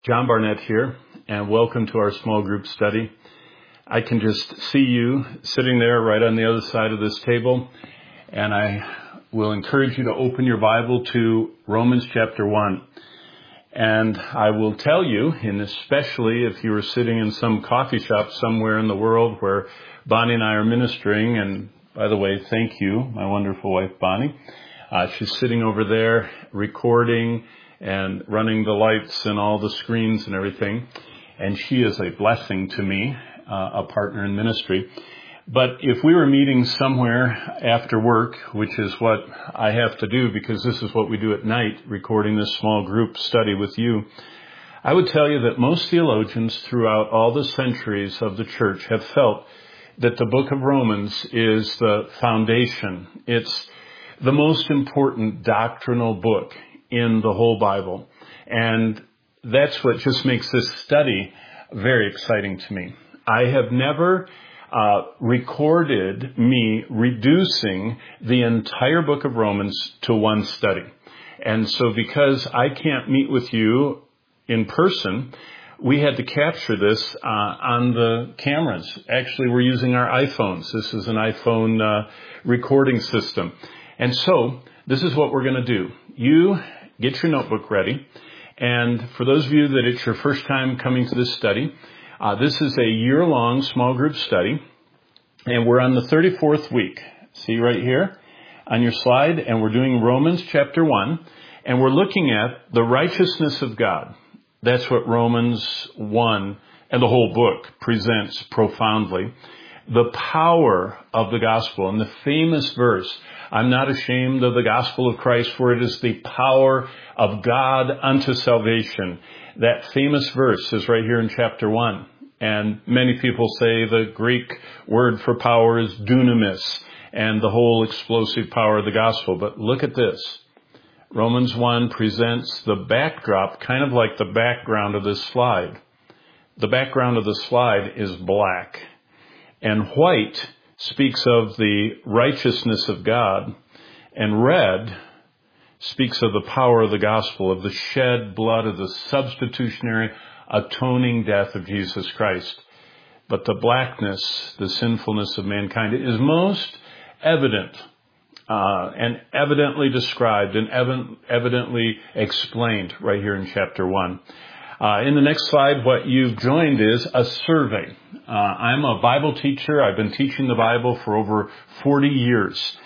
John Barnett here, and welcome to our small group study. I can just see you sitting there right on the other side of this table, and I will encourage you to open your Bible to Romans chapter 1. And I will tell you, and especially if you were sitting in some coffee shop somewhere in the world where Bonnie and I are ministering, and by the way, thank you, my wonderful wife Bonnie. She's sitting over there recording and running the lights and all the screens and everything. And she is a blessing to me, a partner in ministry. But if we were meeting somewhere after work, which is what I have to do because this is what we do at night, recording this small group study with you, I would tell you that most theologians throughout all the centuries of the church have felt that the book of Romans is the foundation. It's the most important doctrinal book in the whole Bible. And that's what just makes this study very exciting to me. I have never recorded me reducing the entire book of Romans to one study. And so because I can't meet with you in person, we had to capture this on the cameras. Actually, we're using our iPhones. This is an iPhone recording system. And so this is what we're going to do. You get your notebook ready. And for those of you that it's your first time coming to this study, this is a year-long small group study. And we're on the 34th week. See right here on your slide. And we're doing Romans chapter 1. And we're looking at the righteousness of God. That's what Romans 1 and the whole book presents profoundly. The power of the gospel. And the famous verse, I'm not ashamed of the gospel of Christ, for it is the power of God unto salvation. That famous verse is right here in chapter 1. And many people say the Greek word for power is dunamis, and the whole explosive power of the gospel. But look at this. Romans 1 presents the backdrop, kind of like the background of this slide. The background of the slide is black. And white speaks of the righteousness of God, and red speaks of the power of the gospel, of the shed blood of the substitutionary atoning death of Jesus Christ. But the blackness, the sinfulness of mankind is most evident and evidently described and evidently explained right here in chapter 1. In the next slide, what you've joined is a survey. I'm a Bible teacher. I've been teaching the Bible for over 40 years,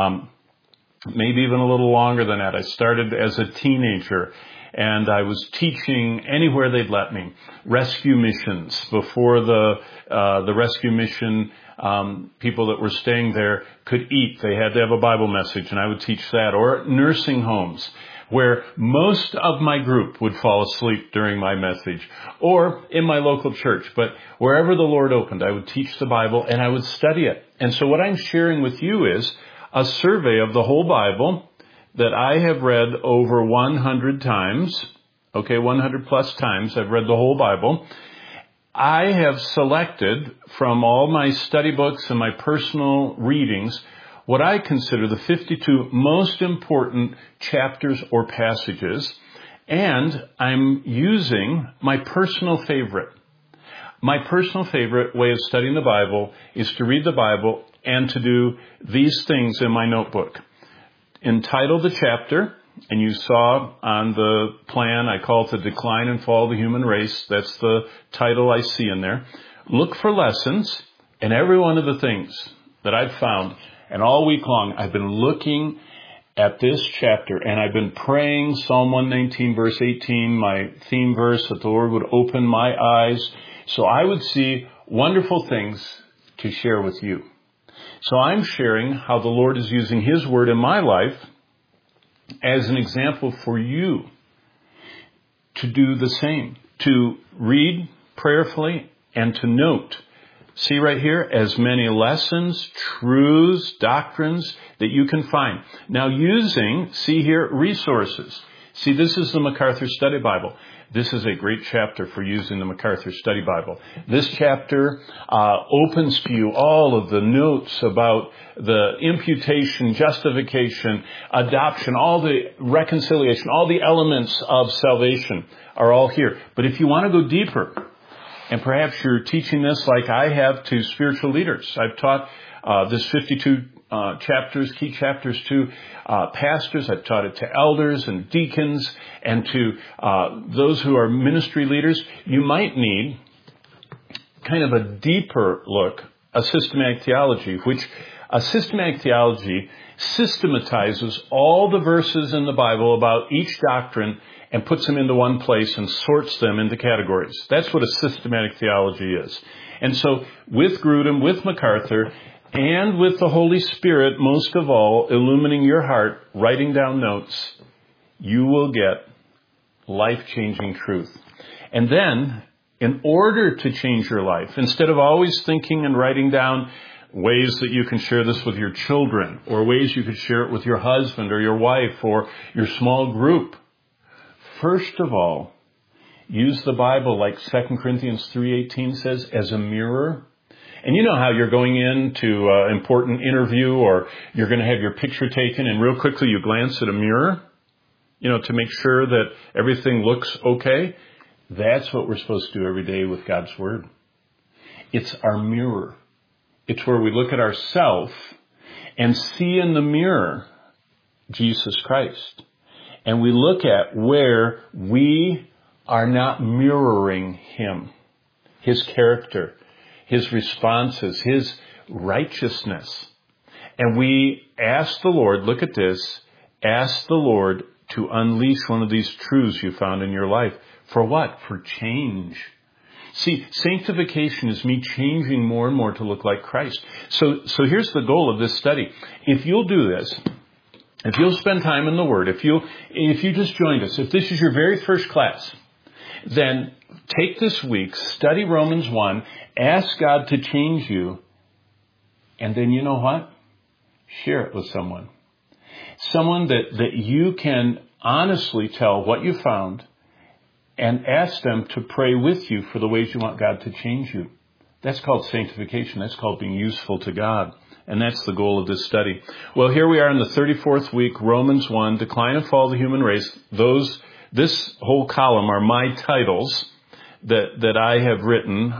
maybe even a little longer than that. I started as a teenager, and I was teaching anywhere they'd let me. Rescue missions. Before the rescue mission, people that were staying there could eat. They had to have a Bible message, and I would teach that. Or nursing homes, where most of my group would fall asleep during my message, or in my local church. But wherever the Lord opened, I would teach the Bible and I would study it. And so what I'm sharing with you is a survey of the whole Bible that I have read over 100 times. 100 plus times I've read the whole Bible. I have selected from all my study books and my personal readings what I consider the 52 most important chapters or passages, and I'm using my personal favorite. My personal favorite way of studying the Bible is to read the Bible and to do these things in my notebook. Entitle the chapter, and you saw on the plan, I call it The Decline and Fall of the Human Race. That's the title I see in there. Look for lessons, and every one of the things that I've found. And all week long, I've been looking at this chapter, and I've been praying Psalm 119, verse 18, my theme verse, that the Lord would open my eyes so I would see wonderful things to share with you. So I'm sharing how the Lord is using His Word in my life as an example for you to do the same, to read prayerfully and to note. See right here, as many lessons, truths, doctrines that you can find. Now using, see here, resources. See, this is the MacArthur Study Bible. This is a great chapter for using the MacArthur Study Bible. This chapter opens to you all of the notes about the imputation, justification, adoption, all the reconciliation, all the elements of salvation are all here. But if you want to go deeper, and perhaps you're teaching this like I have to spiritual leaders. I've taught this 52 chapters, key chapters to pastors. I've taught it to elders and deacons and to those who are ministry leaders. You might need kind of a deeper look, a systematic theology, which a systematic theology systematizes all the verses in the Bible about each doctrine and puts them into one place and sorts them into categories. That's what a systematic theology is. And so with Grudem, with MacArthur, and with the Holy Spirit, most of all, illumining your heart, writing down notes, you will get life-changing truth. And then, in order to change your life, instead of always thinking and writing down ways that you can share this with your children, or ways you could share it with your husband or your wife or your small group, first of all, use the Bible like 2 Corinthians 3:18 says, as a mirror. And you know how you're going into an important interview or you're going to have your picture taken and real quickly you glance at a mirror, to make sure that everything looks okay. That's what we're supposed to do every day with God's Word. It's our mirror. It's where we look at ourselves and see in the mirror Jesus Christ. And we look at where we are not mirroring Him, His character, His responses, His righteousness. And we ask the Lord, look at this, ask the Lord to unleash one of these truths you found in your life. For what? For change. See, sanctification is me changing more and more to look like Christ. So here's the goal of this study. If you'll do this, if you'll spend time in the Word, if you just joined us, if this is your very first class, then take this week, study Romans 1, ask God to change you, and then you know what? Share it with someone. Someone that you can honestly tell what you found and ask them to pray with you for the ways you want God to change you. That's called sanctification. That's called being useful to God. And that's the goal of this study. Well, here we are in the 34th week, Romans 1, Decline and Fall of the Human Race. This whole column are my titles that I have written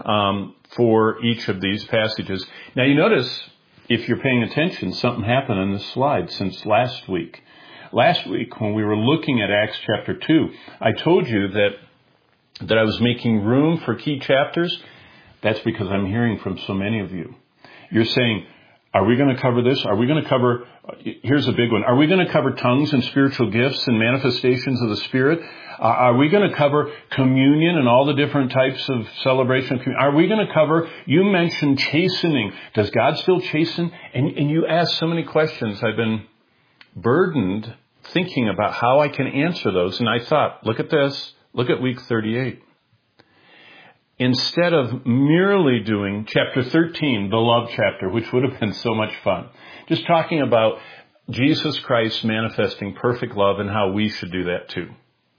for each of these passages. Now you notice, if you're paying attention, something happened on this slide since last week. Last week, when we were looking at Acts chapter 2, I told you that I was making room for key chapters. That's because I'm hearing from so many of you. You're saying, are we going to cover this? Are we going to cover, here's a big one, are we going to cover tongues and spiritual gifts and manifestations of the Spirit? Are we going to cover communion and all the different types of celebration of communion? Are we going to cover, you mentioned chastening. Does God still chasten? And you ask so many questions. I've been burdened thinking about how I can answer those. And I thought, look at this. Look at week 38. Instead of merely doing chapter 13, the love chapter, which would have been so much fun, just talking about Jesus Christ manifesting perfect love and how we should do that too.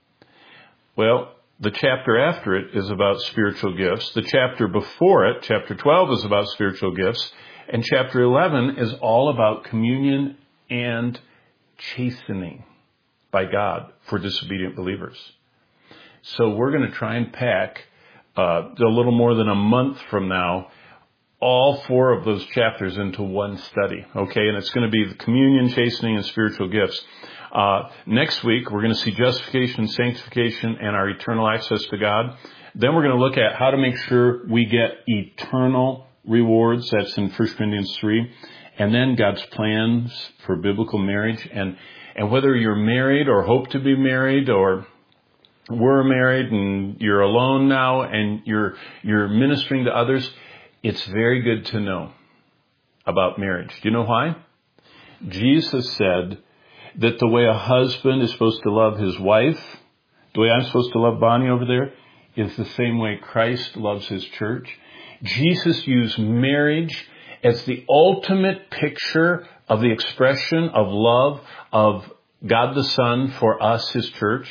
Well, the chapter after it is about spiritual gifts. The chapter before it, chapter 12, is about spiritual gifts. And chapter 11 is all about communion and chastening by God for disobedient believers. So we're going to try and pack a little more than a month from now, all four of those chapters into one study. Okay, and it's going to be the communion, chastening, and spiritual gifts. Next week, we're going to see justification, sanctification, and our eternal access to God. Then we're going to look at how to make sure we get eternal rewards. That's in 1 Corinthians 3. And then God's plans for biblical marriage. And whether you're married or hope to be married, or we're married and you're alone now and you're ministering to others, it's very good to know about marriage. Do you know why? Jesus said that the way a husband is supposed to love his wife, the way I'm supposed to love Bonnie over there, is the same way Christ loves his church. Jesus used marriage as the ultimate picture of the expression of love, of God the Son for us, His church,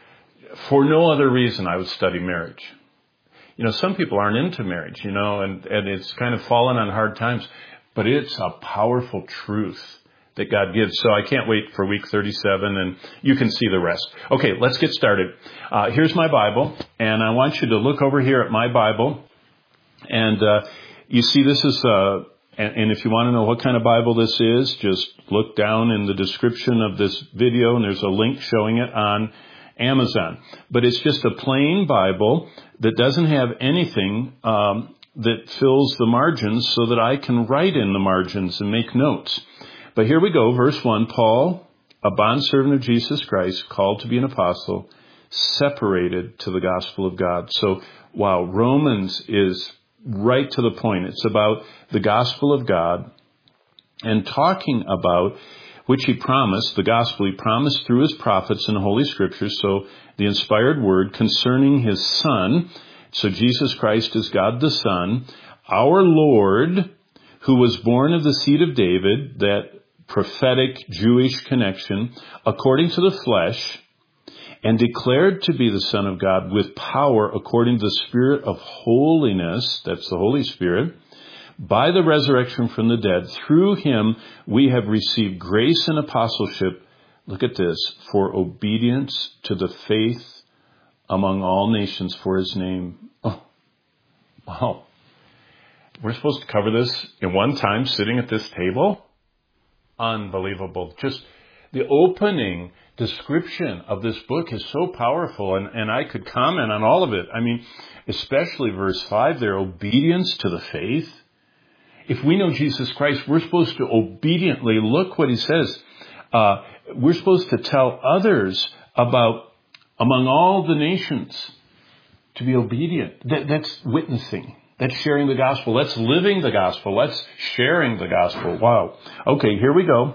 for no other reason I would study marriage. Some people aren't into marriage, and it's kind of fallen on hard times, but it's a powerful truth that God gives. So I can't wait for week 37, and you can see the rest. Okay, let's get started. Here's my Bible, and I want you to look over here at my Bible, and you see this is, and if you want to know what kind of Bible this is, just look down in the description of this video, and there's a link showing it on Amazon. But it's just a plain Bible that doesn't have anything that fills the margins so that I can write in the margins and make notes. But here we go, verse 1, Paul, a bondservant of Jesus Christ, called to be an apostle, separated to the gospel of God. So, wow, Romans is right to the point. It's about the gospel of God and talking about which he promised, the gospel he promised through his prophets in the Holy Scriptures. So the inspired word concerning his Son. So Jesus Christ is God the Son, our Lord, who was born of the seed of David, that prophetic Jewish connection, according to the flesh, and declared to be the Son of God with power according to the Spirit of holiness, that's the Holy Spirit, by the resurrection from the dead. Through him we have received grace and apostleship, look at this, for obedience to the faith among all nations for his name. Oh, wow. We're supposed to cover this in one time sitting at this table? Unbelievable. Just the opening description of this book is so powerful, and I could comment on all of it. I mean, especially verse 5 there, obedience to the faith. If we know Jesus Christ, we're supposed to obediently, look what he says, we're supposed to tell others about, among all the nations, to be obedient. That's witnessing. That's sharing the gospel. That's living the gospel. That's sharing the gospel. Wow. Okay, here we go.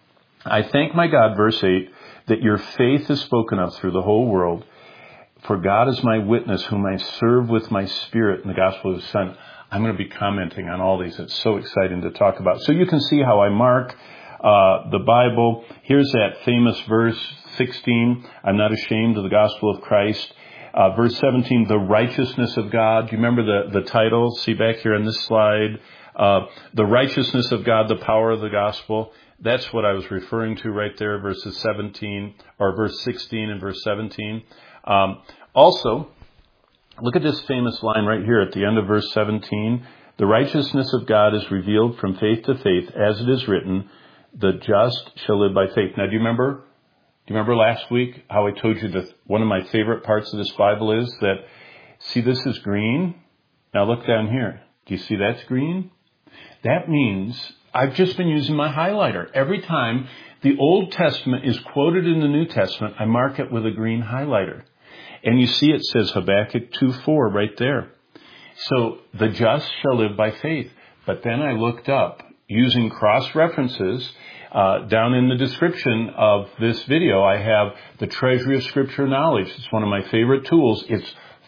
I thank my God, verse 8, that your faith is spoken of through the whole world. For God is my witness, whom I serve with my spirit in the gospel of his Son. I'm going to be commenting on all these. It's so exciting to talk about. So you can see how I mark the Bible. Here's that famous verse 16. I'm not ashamed of the gospel of Christ. Verse 17, the righteousness of God. Do you remember the title? See back here on this slide. The righteousness of God, the power of the gospel. That's what I was referring to right there, verses 17, or verse 16 and verse 17. Also, look at this famous line right here at the end of verse 17. The righteousness of God is revealed from faith to faith, as it is written, the just shall live by faith. Now, do you remember last week how I told you that one of my favorite parts of this Bible is that, see, this is green. Now look down here. Do you see that's green? That means I've just been using my highlighter. Every time the Old Testament is quoted in the New Testament, I mark it with a green highlighter. And you see it says Habakkuk 2:4 right there. So the just shall live by faith. But then I looked up using cross-references. Down in the description of this video, I have the Treasury of Scripture Knowledge. It's one of my favorite tools. It's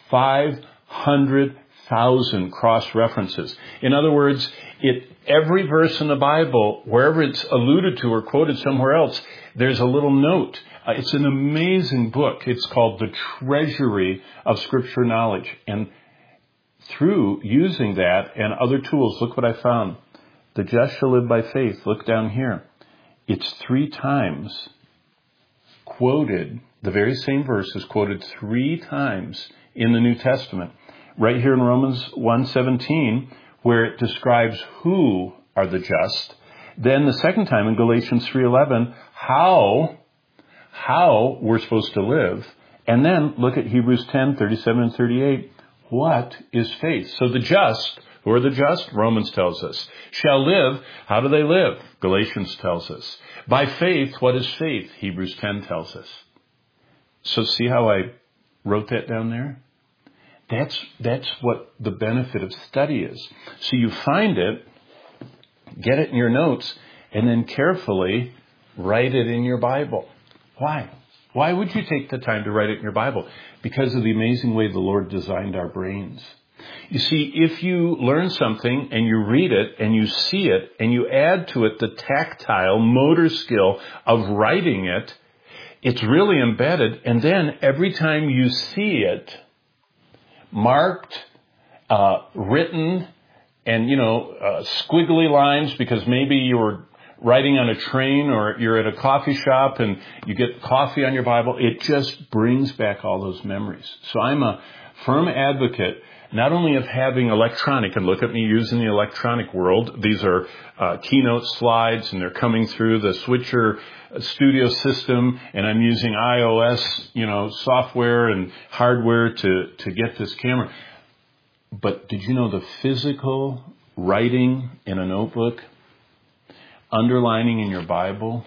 500,000 cross-references. In other words, every verse in the Bible, wherever it's alluded to or quoted somewhere else, there's a little note. It's an amazing book. It's called The Treasury of Scripture Knowledge. And through using that and other tools, look what I found. The just shall live by faith. Look down here. It's 3 times quoted. The very same verse is quoted 3 times in the New Testament. Right here in Romans 1:17, where it describes who are the just. Then the second time in Galatians 3:11, how we're supposed to live. And then look at Hebrews 10:37 and 38. What is faith? So the just, who are the just? Romans tells us. Shall live. How do they live? Galatians tells us. By faith, what is faith? Hebrews 10 tells us. So see how I wrote that down there? That's what the benefit of study is. So you find it, get it in your notes, and then carefully write it in your Bible. Why? Why would you take the time to write it in your Bible? Because of the amazing way the Lord designed our brains. You see, if you learn something and you read it and you see it and you add to it the tactile motor skill of writing it, It's really embedded. And then every time you see it marked, written, and, squiggly lines because maybe you were riding on a train or you're at a coffee shop and you get coffee on your Bible, it just brings back all those memories. So I'm a firm advocate not only of having electronic, and look at me using the electronic world. These are keynote slides, and they're coming through the Switcher Studio system, and I'm using iOS, software and hardware to get this camera. But did you know the physical writing in a notebook, underlining in your Bible,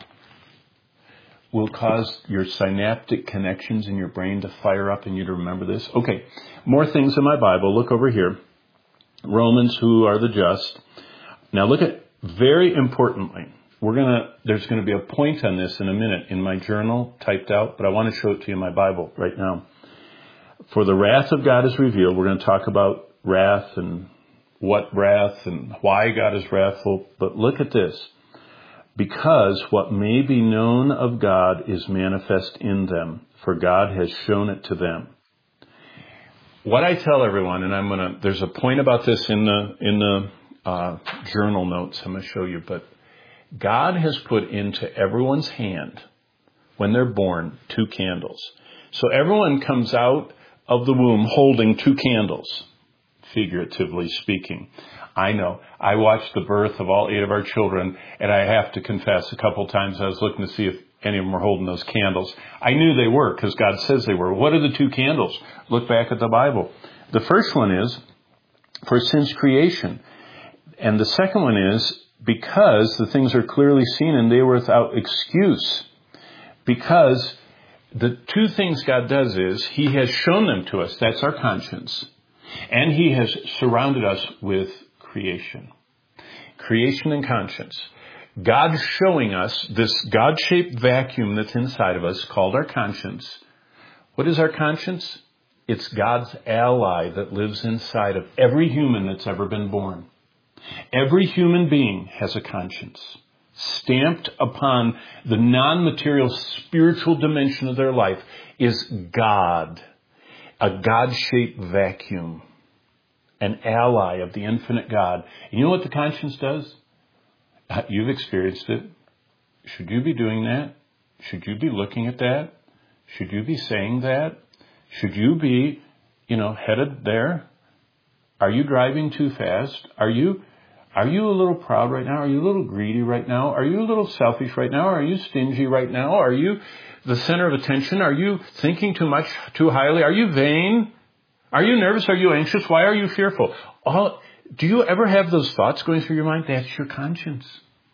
will cause your synaptic connections in your brain to fire up and you to remember this? Okay, more things in my Bible. Look over here. Romans, who are the just. Now look at, very importantly, there's going to be a point on this in a minute in my journal typed out, but I want to show it to you in my Bible right now. For the wrath of God is revealed. We're going to talk about wrath and what wrath and why God is wrathful. But look at this. Because what may be known of God is manifest in them, for God has shown it to them. What I tell everyone, and there's a point about this in the journal notes I'm going to show you, but God has put into everyone's hand, when they're born, 2 candles. So everyone comes out of the womb holding 2 candles, figuratively speaking. I know. I watched the birth of all 8 of our children, and I have to confess, a couple times I was looking to see if any of them were holding those candles. I knew they were, because God says they were. What are the 2 candles? Look back at the Bible. The first one is for sin's creation. And the second one is because the things are clearly seen and they were without excuse. Because the 2 things God does is He has shown them to us. That's our conscience. And He has surrounded us with creation. Creation and conscience. God showing us this God-shaped vacuum that's inside of us called our conscience. What is our conscience? It's God's ally that lives inside of every human that's ever been born. Every human being has a conscience. Stamped upon the non-material spiritual dimension of their life is God. A God-shaped vacuum. An ally of the infinite God. And you know what the conscience does? You've experienced it. Should you be doing that? Should you be looking at that? Should you be saying that? Should you be, headed there? Are you driving too fast? Are you a little proud right now? Are you a little greedy right now? Are you a little selfish right now? Are you stingy right now? Are you the center of attention? Are you thinking too much, too highly? Are you vain? Are you nervous? Are you anxious? Why are you fearful? Do you ever have those thoughts going through your mind? That's your conscience.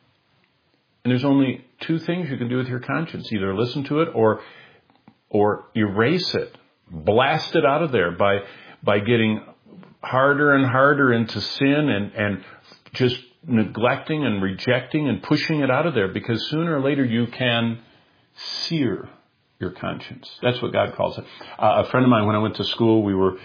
And there's only 2 things you can do with your conscience. Either listen to it or erase it. Blast it out of there by getting harder and harder into sin and just neglecting and rejecting and pushing it out of there. Because sooner or later you can sear your conscience. That's what God calls it. A friend of mine, when I went to school, we were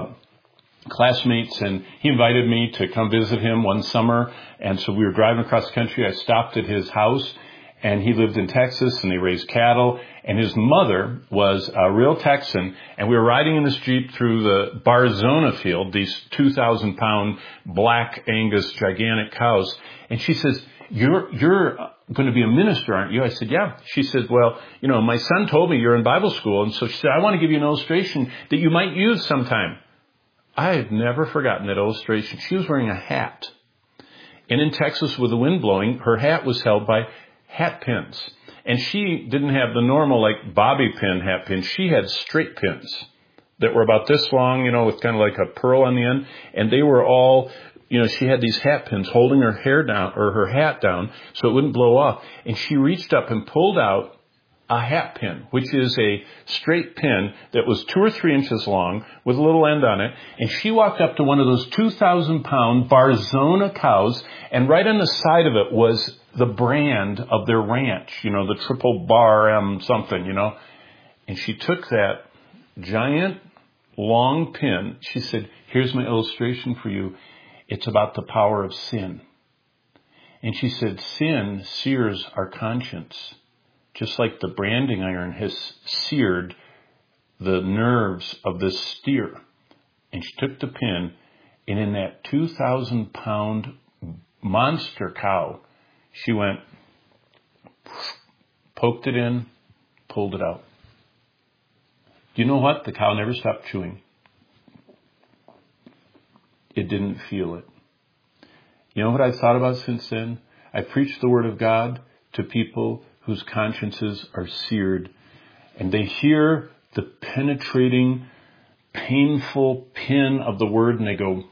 classmates, and he invited me to come visit him one summer. And so we were driving across the country. I stopped at his house, and he lived in Texas, and they raised cattle. And his mother was a real Texan, and we were riding in this Jeep through the Barzona field, these 2,000-pound black Angus gigantic cows. And she says, You're going to be a minister, aren't you? I said, yeah. She said, well, my son told me you're in Bible school. And so she said, I want to give you an illustration that you might use sometime. I have never forgotten that illustration. She was wearing a hat. And in Texas with the wind blowing, her hat was held by hat pins. And she didn't have the normal like bobby pin hat pins. She had straight pins that were about this long, with kind of like a pearl on the end. And they were all, she had these hat pins holding her hair down or her hat down so it wouldn't blow off. And she reached up and pulled out a hat pin, which is a straight pin that was 2 or 3 inches long with a little end on it. And she walked up to one of those 2,000-pound Barzona cows, and right on the side of it was the brand of their ranch, the triple bar M something, And she took that giant long pin. She said, here's my illustration for you. It's about the power of sin. And she said, sin sears our conscience. just like the branding iron has seared the nerves of this steer. And she took the pin, and in that 2,000-pound monster cow, she went, poked it in, pulled it out. Do you know what? The cow never stopped chewing. It didn't feel it. You know what I've thought about since then? I preach the Word of God to people whose consciences are seared, and they hear the penetrating, painful pin of the Word, and they go,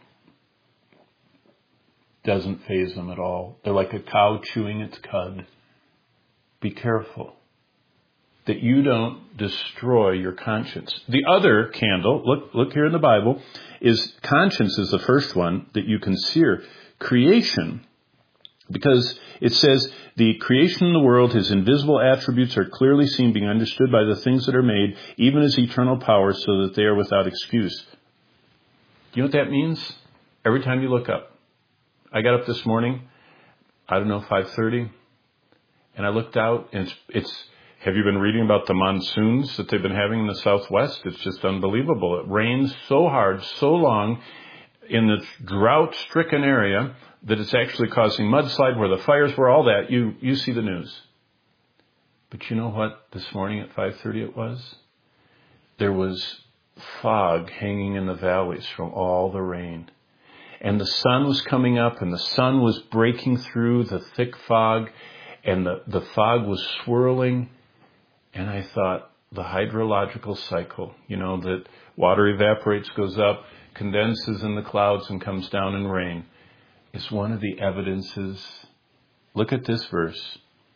doesn't faze them at all. They're like a cow chewing its cud. Be careful that you don't destroy your conscience. The other candle, look here in the Bible, is conscience is the first one that you can sear. Creation, because it says the creation in the world, his invisible attributes are clearly seen, being understood by the things that are made, even his eternal power, so that they are without excuse. Do you know what that means? Every time you look up. I got up this morning, 5:30, and I looked out, and it's have you been reading about the monsoons that they've been having in the Southwest? It's just unbelievable. It rains so hard, so long in this drought-stricken area that it's actually causing mudslide where the fires were, all that. You see the news. But you know what this morning at 5:30 it was? There was fog hanging in the valleys from all the rain. And the sun was coming up, and the sun was breaking through the thick fog, and the fog was swirling. And I thought, the hydrological cycle, that water evaporates, goes up, condenses in the clouds, and comes down in rain, is one of the evidences, look at this verse,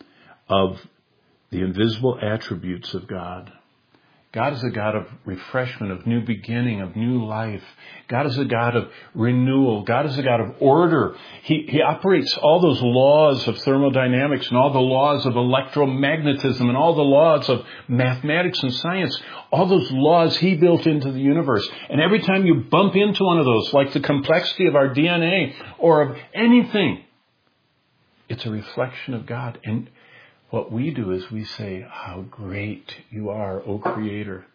of the invisible attributes of God. God is a God of refreshment, of new beginning, of new life. God is a God of renewal. God is a God of order. He operates all those laws of thermodynamics and all the laws of electromagnetism and all the laws of mathematics and science. All those laws he built into the universe. And every time you bump into one of those, like the complexity of our DNA or of anything, it's a reflection of God. And what we do is we say, how great you are, O Creator.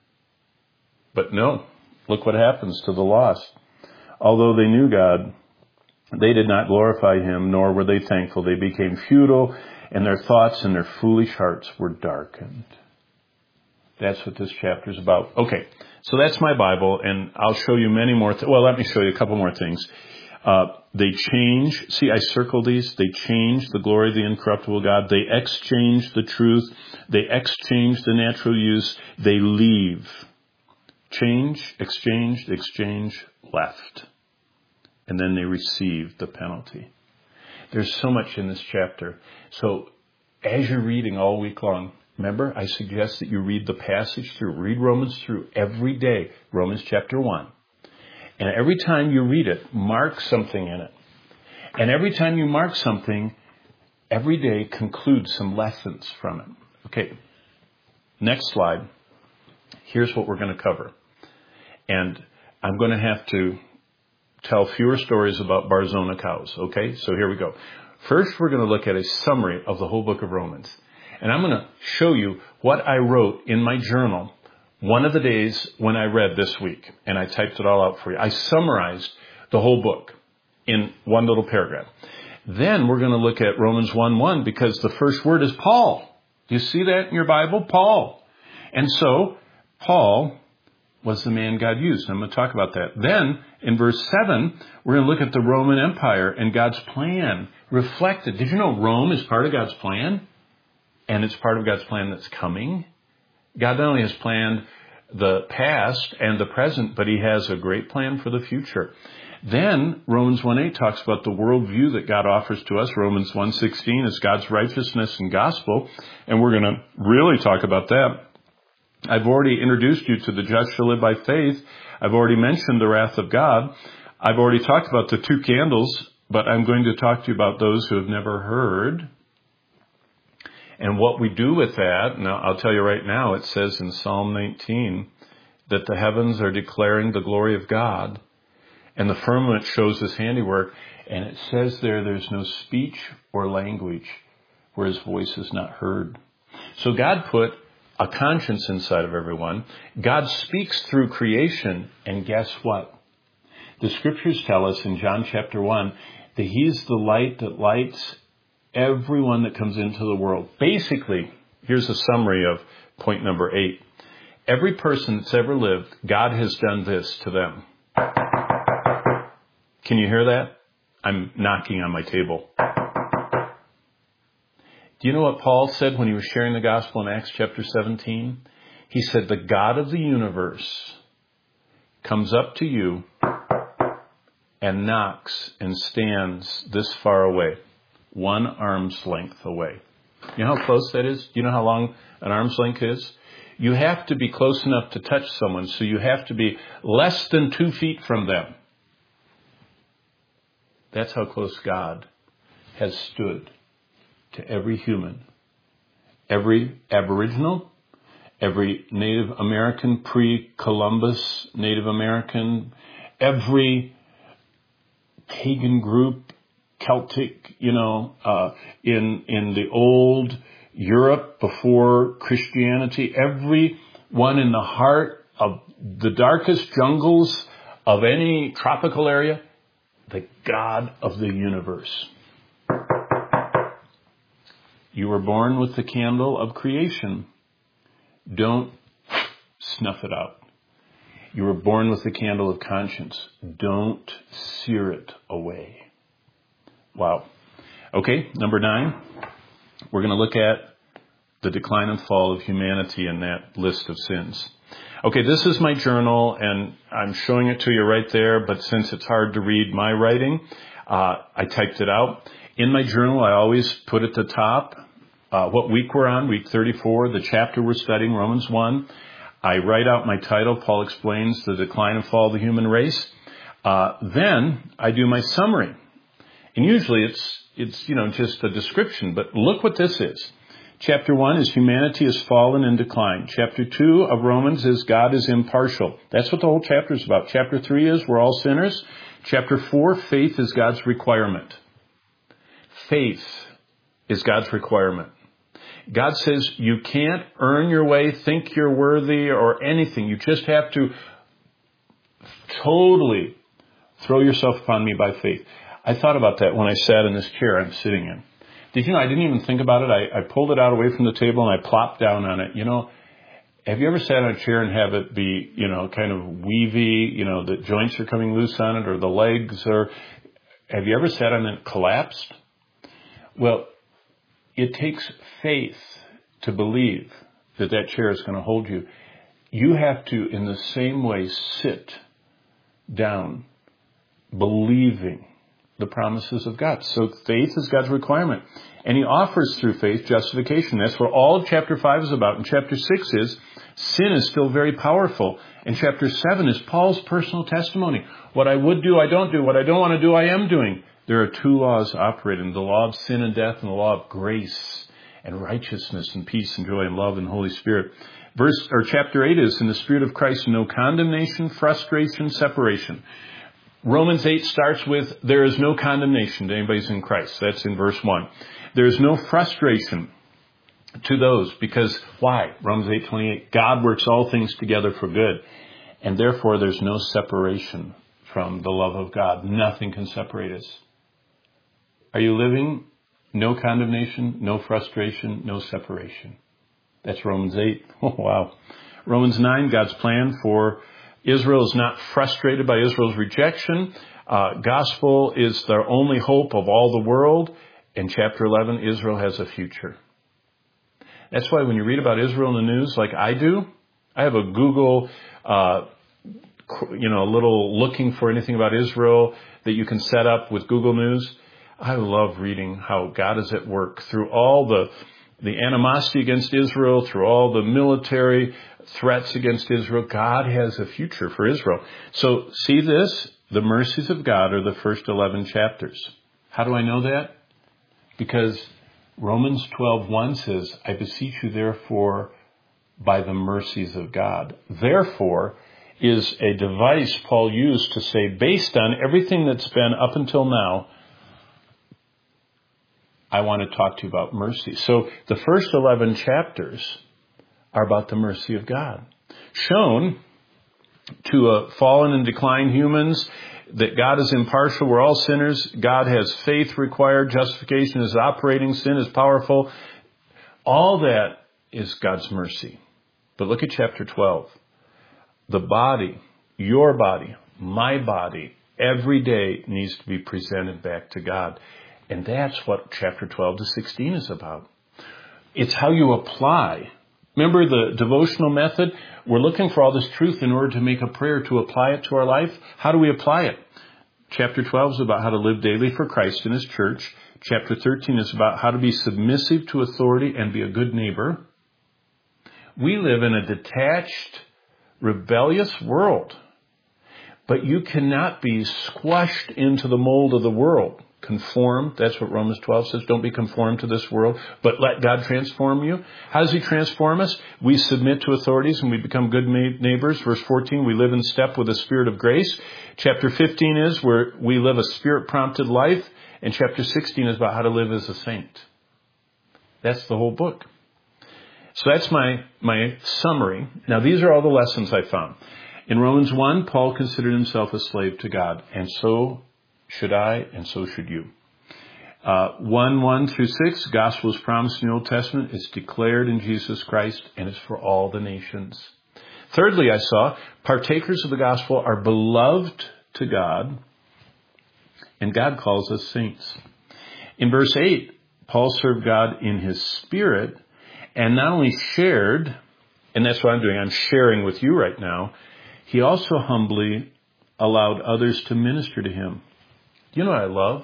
But no, look what happens to the lost. Although they knew God, they did not glorify him, nor were they thankful. They became futile, and their thoughts and their foolish hearts were darkened. That's what this chapter is about. Okay, so that's my Bible, and I'll show you many more. Let me show you a couple more things. They change. See, I circled these. They change the glory of the incorruptible God. They exchange the truth. They exchange the natural use. They leave. Change, exchange, left. And then they receive the penalty. There's so much in this chapter. So as you're reading all week long, remember, I suggest that you read the passage through. Read Romans through every day. Romans chapter 1. And every time you read it, mark something in it. And every time you mark something, every day conclude some lessons from it. Okay, next slide. Here's what we're going to cover. And I'm going to have to tell fewer stories about Barzona cows. Okay, so here we go. First, we're going to look at a summary of the whole book of Romans. And I'm going to show you what I wrote in my journal one of the days when I read this week, and I typed it all out for you. I summarized the whole book in one little paragraph. Then we're going to look at Romans 1:1 because the first word is Paul. Do you see that in your Bible? Paul. And so Paul was the man God used. I'm going to talk about that. Then in verse 7, we're going to look at the Roman Empire and God's plan reflected. Did you know Rome is part of God's plan? And it's part of God's plan that's coming. God not only has planned the past and the present, but he has a great plan for the future. Then Romans 1:8 talks about the worldview that God offers to us. Romans 1:16 is God's righteousness and gospel. And we're going to really talk about that. I've already introduced you to the just shall live by faith. I've already mentioned the wrath of God. I've already talked about the two candles, but I'm going to talk to you about those who have never heard. And what we do with that, now I'll tell you right now, it says in Psalm 19 that the heavens are declaring the glory of God and the firmament shows his handiwork. And it says there's no speech or language where his voice is not heard. So God put a conscience inside of everyone. God speaks through creation, and guess what? The scriptures tell us in John chapter 1 that he's the light that lights everyone that comes into the world. Basically, here's a summary of point number 8. Every person that's ever lived, God has done this to them. Can you hear that? I'm knocking on my table. Do you know what Paul said when he was sharing the gospel in Acts chapter 17? He said, the God of the universe comes up to you and knocks and stands this far away, 1 arm's length away. You know how close that is? Do you know how long an arm's length is? You have to be close enough to touch someone, so you have to be less than 2 feet from them. That's how close God has stood to every human, every Aboriginal, every Native American, pre-Columbus Native American, every pagan group, Celtic, in the old Europe before Christianity, every one in the heart of the darkest jungles of any tropical area, the God of the universe. You were born with the candle of creation. Don't snuff it out. You were born with the candle of conscience. Don't sear it away. Wow. Okay, number 9. We're going to look at the decline and fall of humanity in that list of sins. Okay, this is my journal, and I'm showing it to you right there, but since it's hard to read my writing, I typed it out. In my journal, I always put at the top what week we're on, week 34, the chapter we're studying, Romans 1. I write out my title, Paul Explains the Decline and Fall of the Human Race. Then I do my summary. And usually it's just a description, but look what this is. Chapter 1 is humanity has fallen and declined. Chapter 2 of Romans is God is impartial. That's what the whole chapter is about. Chapter 3 is we're all sinners. Chapter 4, faith is God's requirement. Faith is God's requirement. God says you can't earn your way, think you're worthy or anything. You just have to totally throw yourself upon me by faith. I thought about that when I sat in this chair I'm sitting in. Did you know I didn't even think about it? I pulled it out away from the table and I plopped down on it. Have you ever sat on a chair and have it be, kind of weavy, the joints are coming loose on it or the legs are... Have you ever sat on it and collapsed? Well, it takes faith to believe that chair is going to hold you. You have to, in the same way, sit down, believing the promises of God. So faith is God's requirement. And he offers through faith justification. That's what all of chapter 5 is about. And chapter 6 is sin is still very powerful. And chapter 7 is Paul's personal testimony. What I would do, I don't do. What I don't want to do, I am doing. There are 2 laws operating, the law of sin and death and the law of grace and righteousness and peace and joy and love and the Holy Spirit. Chapter 8 is in the Spirit of Christ, no condemnation, frustration, separation. Romans 8 starts with, there is no condemnation to anybody who's in Christ. That's in verse 1. There is no frustration to those because, why? Romans 8:28, God works all things together for good. And therefore, there's no separation from the love of God. Nothing can separate us. Are you living? No condemnation, no frustration, no separation. That's Romans 8. Oh, wow. Romans 9, God's plan for Israel is not frustrated by Israel's rejection. Gospel is their only hope of all the world. In chapter 11, Israel has a future. That's why when you read about Israel in the news like I do, I have a Google, a little looking for anything about Israel that you can set up with Google News. I love reading how God is at work through all the animosity against Israel, through all the military threats against Israel. God has a future for Israel. So see this, the mercies of God are the first 11 chapters. How do I know that? Because Romans 12:1 says, I beseech you therefore by the mercies of God. Therefore is a device Paul used to say, based on everything that's been up until now, I want to talk to you about mercy. So the first 11 chapters are about the mercy of God, shown to fallen and declined humans, that God is impartial. We're all sinners. God has faith required. Justification is operating. Sin is powerful. All that is God's mercy. But look at chapter 12. The body, your body, my body, every day needs to be presented back to God. And that's what chapter 12 to 16 is about. It's how you apply. Remember the devotional method? We're looking for all this truth in order to make a prayer to apply it to our life. How do we apply it? Chapter 12 is about how to live daily for Christ and His church. Chapter 13 is about how to be submissive to authority and be a good neighbor. We live in a detached, rebellious world. But you cannot be squashed into the mold of the world. Conform, that's what Romans 12 says. Don't be conformed to this world, but let God transform you. How does He transform us? We submit to authorities and we become good neighbors. Verse 14, we live in step with the Spirit of grace. Chapter 15 is where we live a Spirit-prompted life. And chapter 16 is about how to live as a saint. That's the whole book. So that's my summary. Now, these are all the lessons I found. In Romans 1, Paul considered himself a slave to God, and so should I, and so should you. 1 through 6, gospel is promised in the Old Testament. It's declared in Jesus Christ, and it's for all the nations. Thirdly, I saw partakers of the gospel are beloved to God, and God calls us saints. In verse 8, Paul served God in his spirit, and not only shared, and that's what I'm doing, I'm sharing with you right now, he also humbly allowed others to minister to him. You know what I love?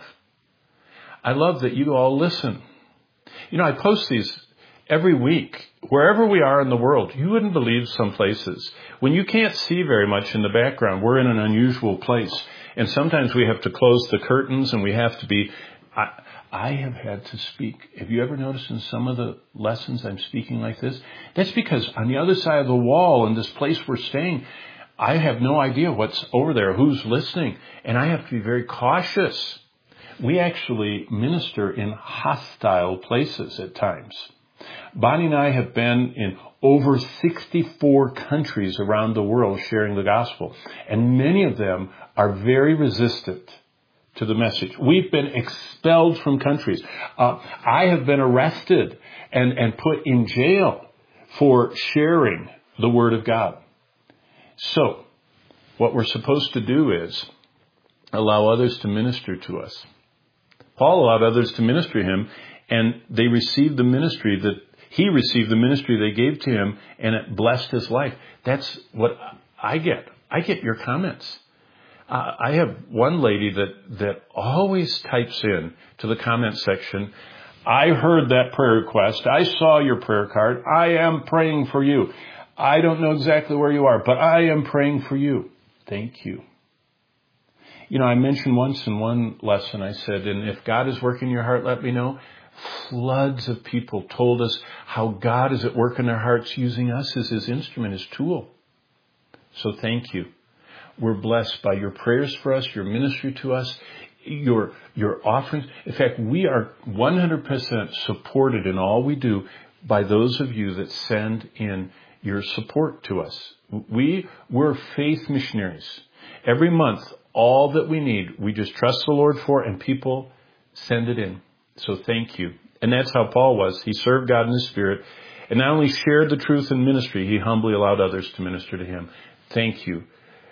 I love that you all listen. You know, I post these every week. Wherever we are in the world, you wouldn't believe some places. When you can't see very much in the background, we're in an unusual place. And sometimes we have to close the curtains and we have to be... I have had to speak. Have you ever noticed in some of the lessons I'm speaking like this? That's because on the other side of the wall in this place we're staying, I have no idea what's over there, who's listening, and I have to be very cautious. We actually minister in hostile places at times. Bonnie and I have been in over 64 countries around the world sharing the gospel, and many of them are very resistant to the message. We've been expelled from countries. I have been arrested and put in jail for sharing the Word of God. So, what we're supposed to do is allow others to minister to us. Paul allowed others to minister to him, and they received the ministry that he received the ministry they gave to him, and it blessed his life. That's what I get. I get your comments. I have one lady that always types in to the comment section, I heard that prayer request. I saw your prayer card. I am praying for you. I don't know exactly where you are, but I am praying for you. Thank you. You know, I mentioned once in one lesson, I said, and if God is working in your heart, let me know. Floods of people told us how God is at work in their hearts using us as His instrument, His tool. So thank you. We're blessed by your prayers for us, your ministry to us, your offerings. In fact, we are 100% supported in all we do by those of you that send in your support to us. We're faith missionaries. Every month, all that we need, we just trust the Lord for, and people send it in. So thank you. And that's how Paul was. He served God in His Spirit, and not only shared the truth in ministry, he humbly allowed others to minister to him. Thank you.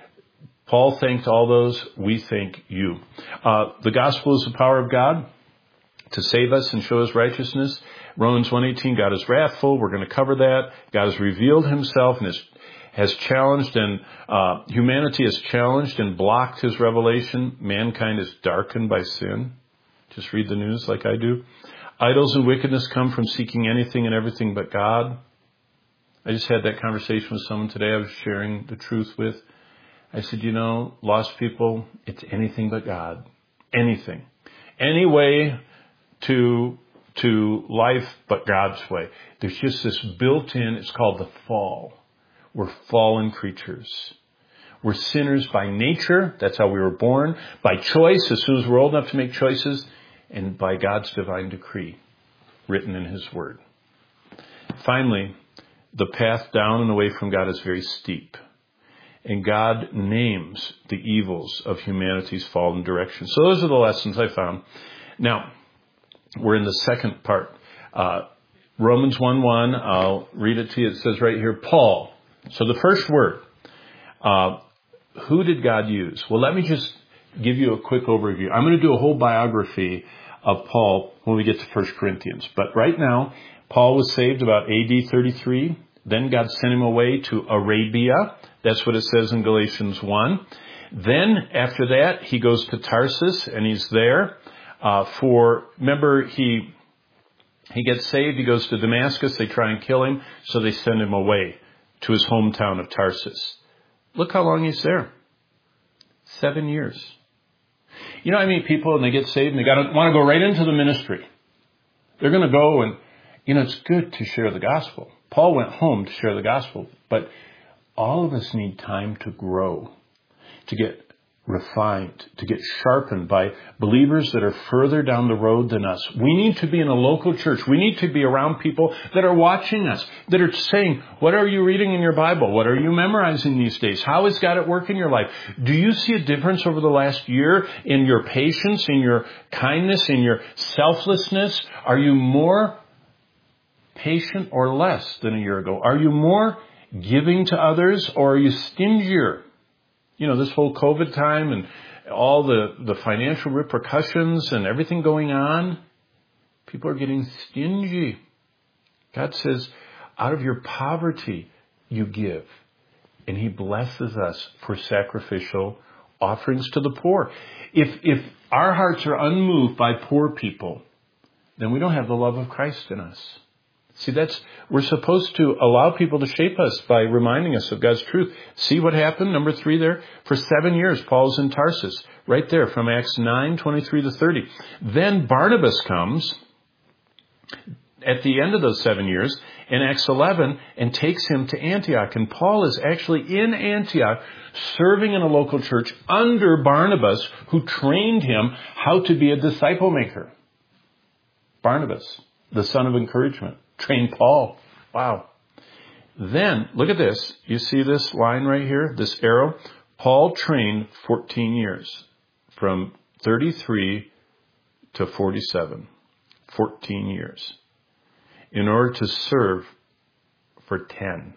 Paul thanked all those. We thank you. The gospel is the power of God to save us and show His righteousness. Romans 1:18, God is wrathful. We're going to cover that. God has revealed Himself and has challenged, and humanity has challenged and blocked His revelation. Mankind is darkened by sin. Just read the news like I do. Idols and wickedness come from seeking anything and everything but God. I just had that conversation with someone today I was sharing the truth with. I said, you know, lost people, it's anything but God. Anything. Any way to life but God's way. There's just this built-in, it's called the fall. We're fallen creatures. We're sinners by nature. That's how we were born. By choice, as soon as we're old enough to make choices. and by God's divine decree written in His Word. Finally, the path down and away from God is very steep. And God names the evils of humanity's fallen direction. So those are the lessons I found. Now, we're in the second part. Romans 1:1, I'll read it to you. It says right here, Paul. So the first word, who did God use? Well, let me just give you a quick overview. I'm going to do a whole biography of Paul when we get to 1 Corinthians. But right now, Paul was saved about AD 33. Then God sent him away to Arabia. That's what it says in Galatians 1. Then after that, he goes to Tarsus, and he's there remember, he gets saved, he goes to Damascus, they try and kill him, so they send him away to his hometown of Tarsus. Look how long he's there. 7 years. You know, I meet people and they get saved and they want to go right into the ministry. They're going to go and, it's good to share the gospel. Paul went home to share the gospel, but all of us need time to grow, to get refined, to get sharpened by believers that are further down the road than us. We need to be in a local church. We need to be around people that are watching us, that are saying, what are you reading in your Bible? What are you memorizing these days? How has God at work in your life? Do you see a difference over the last year in your patience, in your kindness, in your selflessness? Are you more patient or less than a year ago? Are you more giving to others, or are you stingier? This whole COVID time and all the financial repercussions and everything going on, people are getting stingy. God says, out of your poverty, you give. And He blesses us for sacrificial offerings to the poor. If our hearts are unmoved by poor people, then we don't have the love of Christ in us. See, we're supposed to allow people to shape us by reminding us of God's truth. See what happened? Number 3 there. For 7 years, Paul's in Tarsus. Right there from Acts 9:23 to 30. Then Barnabas comes at the end of those 7 years in Acts 11 and takes him to Antioch. And Paul is actually in Antioch serving in a local church under Barnabas, who trained him how to be a disciple maker. Barnabas, the son of encouragement, trained Paul. Wow. Then, look at this. You see this line right here, this arrow? Paul trained 14 years, from 33 to 47. 14 years. In order to serve for 10.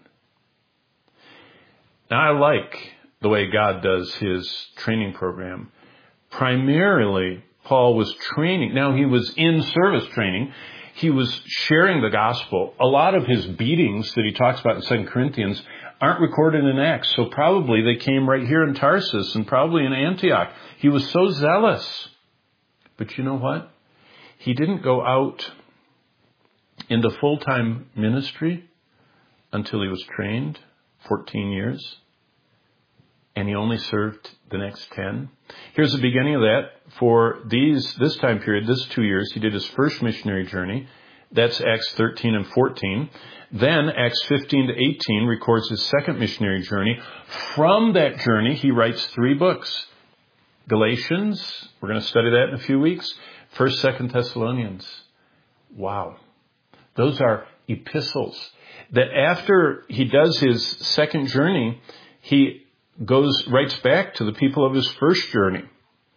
Now, I like the way God does His training program. Primarily, Paul was training. Now, he was in service training. He was sharing the gospel. A lot of his beatings that he talks about in 2 Corinthians aren't recorded in Acts. So probably they came right here in Tarsus and probably in Antioch. He was so zealous. But you know what? He didn't go out into full-time ministry until he was trained, 14 years. And he only served the next 10. Here's the beginning of that. For this time period, this 2 years, he did his first missionary journey. That's Acts 13 and 14. Then Acts 15 to 18 records his second missionary journey. From that journey, he writes 3 books. Galatians, we're going to study that in a few weeks. 1st, 2nd Thessalonians. Wow. Those are epistles. That after he does his second journey, he writes back to the people of his first journey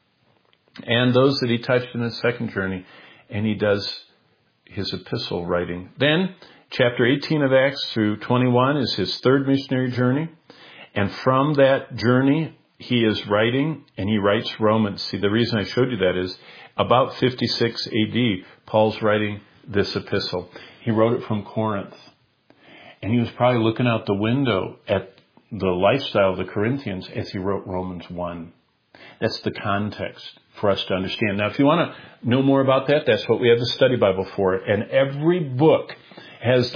and those that he touched in his second journey, and he does his epistle writing. Then chapter 18 of Acts through 21 is his third missionary journey, and from that journey he is writing, and he writes Romans. See, the reason I showed you that is about 56 AD, Paul's writing this epistle. He wrote it from Corinth, and he was probably looking out the window at the lifestyle of the Corinthians as he wrote Romans 1. That's the context for us to understand. Now, if you want to know more about that, that's what we have the study Bible for. And every book has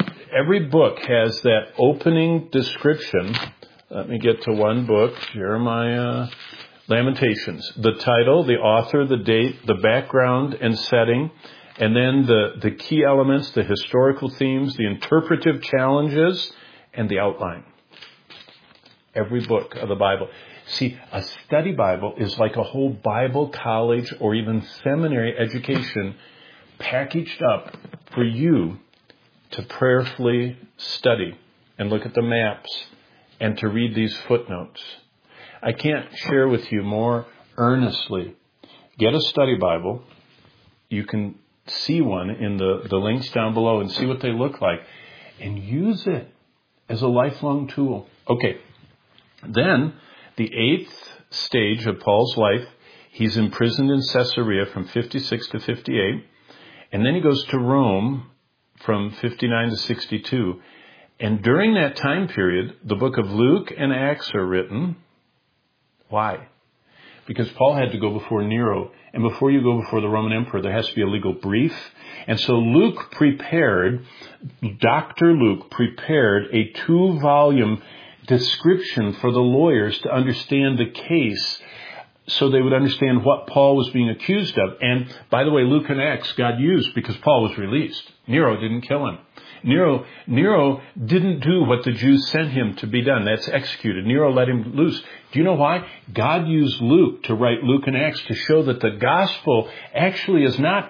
that opening description. Let me get to one book, Jeremiah, Lamentations. The title, the author, the date, the background and setting, and then the key elements, the historical themes, the interpretive challenges, and the outline. Every book of the Bible. See, a study Bible is like a whole Bible college or even seminary education packaged up for you to prayerfully study and look at the maps and to read these footnotes. I can't share with you more earnestly. Get a study Bible. You can see one in the links down below and see what they look like. And use it as a lifelong tool. Okay, then the 8th stage of Paul's life, he's imprisoned in Caesarea from 56 to 58. And then he goes to Rome from 59 to 62. And during that time period, the book of Luke and Acts are written. Why? Because Paul had to go before Nero. And before you go before the Roman emperor, there has to be a legal brief. And so Dr. Luke prepared a 2-volume description for the lawyers to understand the case so they would understand what Paul was being accused of. And by the way, Luke and Acts God used because Paul was released. Nero didn't kill him. Nero didn't do what the Jews sent him to be done. That's executed. Nero let him loose. Do you know why? God used Luke to write Luke and Acts to show that the gospel actually is not,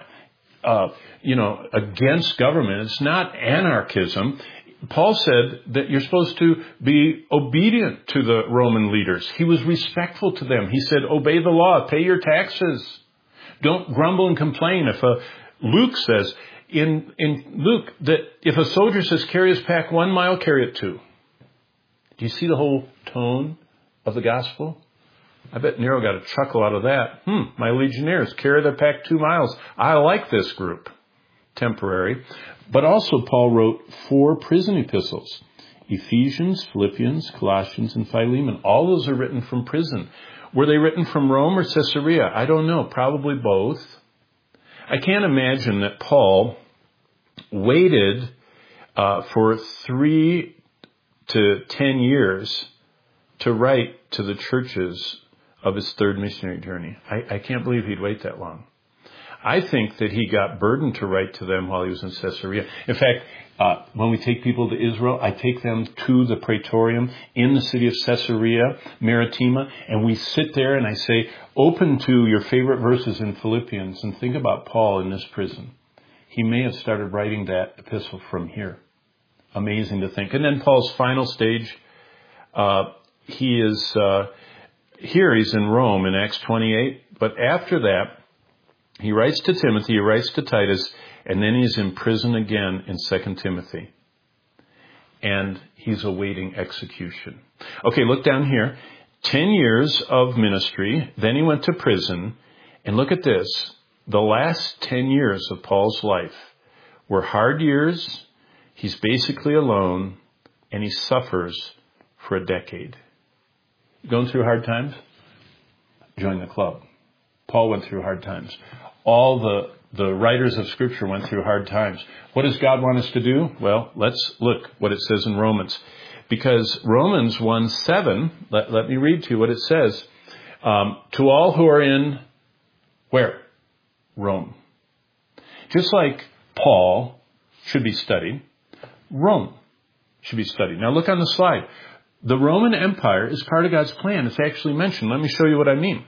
against government. It's not anarchism. Paul said that you're supposed to be obedient to the Roman leaders. He was respectful to them. He said, obey the law, pay your taxes. Don't grumble and complain. Luke says in Luke that if a soldier says carry his pack 1 mile, carry it 2. Do you see the whole tone of the gospel? I bet Nero got a chuckle out of that. My legionnaires carry their pack 2 miles. I like this group. Temporary. But also Paul wrote 4 prison epistles. Ephesians, Philippians, Colossians, and Philemon. All those are written from prison. Were they written from Rome or Caesarea? I don't know. Probably both. I can't imagine that Paul waited for 3 to 10 years to write to the churches of his 3rd missionary journey. I can't believe he'd wait that long. I think that he got burdened to write to them while he was in Caesarea. In fact, when we take people to Israel, I take them to the Praetorium in the city of Caesarea Maritima, and we sit there and I say, open to your favorite verses in Philippians and think about Paul in this prison. He may have started writing that epistle from here. Amazing to think. And then Paul's final stage, he is here, he's in Rome in Acts 28, but after that, he writes to Timothy, he writes to Titus, and then he's in prison again in 2 Timothy. And he's awaiting execution. Okay, look down here. 10 years of ministry, then he went to prison. And look at this. The last 10 years of Paul's life were hard years. He's basically alone, and he suffers for a decade. Going through hard times? Join the club. Paul went through hard times. All the writers of Scripture went through hard times. What does God want us to do? Well, let's look what it says in Romans. Because Romans 1:7, let me read to you what it says. To all who are in, where? Rome. Just like Paul should be studied, Rome should be studied. Now look on the slide. The Roman Empire is part of God's plan. It's actually mentioned. Let me show you what I mean.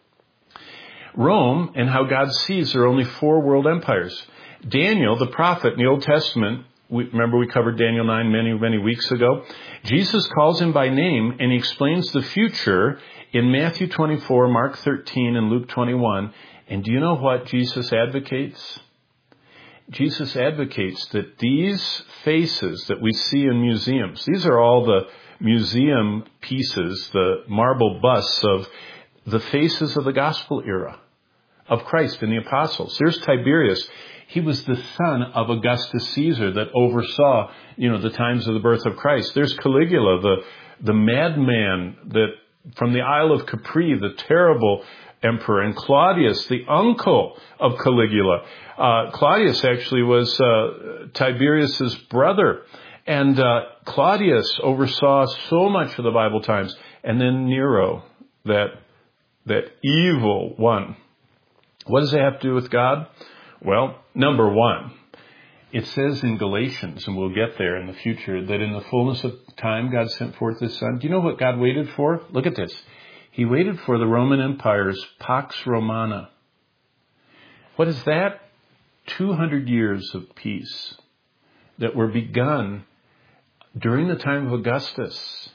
Rome and how God sees there are only 4 world empires. Daniel, the prophet in the Old Testament, remember we covered Daniel 9 many weeks ago. Jesus calls him by name and he explains the future in Matthew 24, Mark 13, and Luke 21. And do you know what Jesus advocates? Jesus advocates that these faces that we see in museums, these are all the museum pieces, the marble busts of the faces of the gospel era of Christ and the apostles. There's Tiberius. He was the son of Augustus Caesar that oversaw, the times of the birth of Christ. There's Caligula, the madman that from the Isle of Capri, the terrible emperor, and Claudius, the uncle of Caligula. Claudius actually was Tiberius's brother. And Claudius oversaw so much of the Bible times. And then Nero, that evil one. What does it have to do with God? Well, number 1, it says in Galatians, and we'll get there in the future, that in the fullness of time God sent forth His Son. Do you know what God waited for? Look at this. He waited for the Roman Empire's Pax Romana. What is that? 200 years of peace that were begun during the time of Augustus,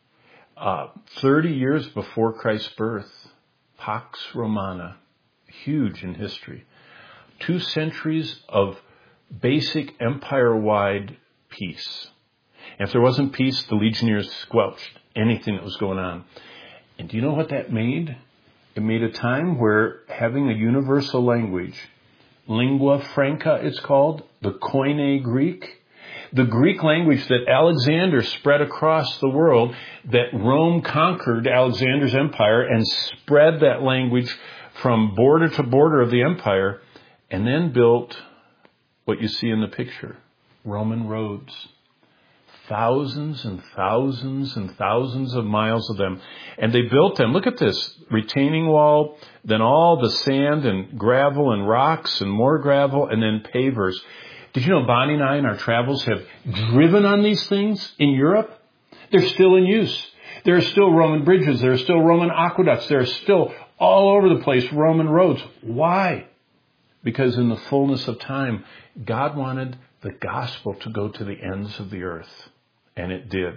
30 years before Christ's birth. Pax Romana, huge in history. 2 centuries of basic empire-wide peace. And if there wasn't peace, the legionnaires squelched anything that was going on. And do you know what that made? It made a time where having a universal language, lingua franca it's called, the Koine Greek, the Greek language that Alexander spread across the world, that Rome conquered Alexander's empire and spread that language from border to border of the empire, and then built what you see in the picture, Roman roads. Thousands and thousands and thousands of miles of them. And they built them. Look at this. Retaining wall, then all the sand and gravel and rocks and more gravel, and then pavers. Did you know Bonnie and I in our travels have driven on these things in Europe? They're still in use. There are still Roman bridges. There are still Roman aqueducts. There are still all over the place Roman roads. Why? Because in the fullness of time, God wanted the gospel to go to the ends of the earth. And it did.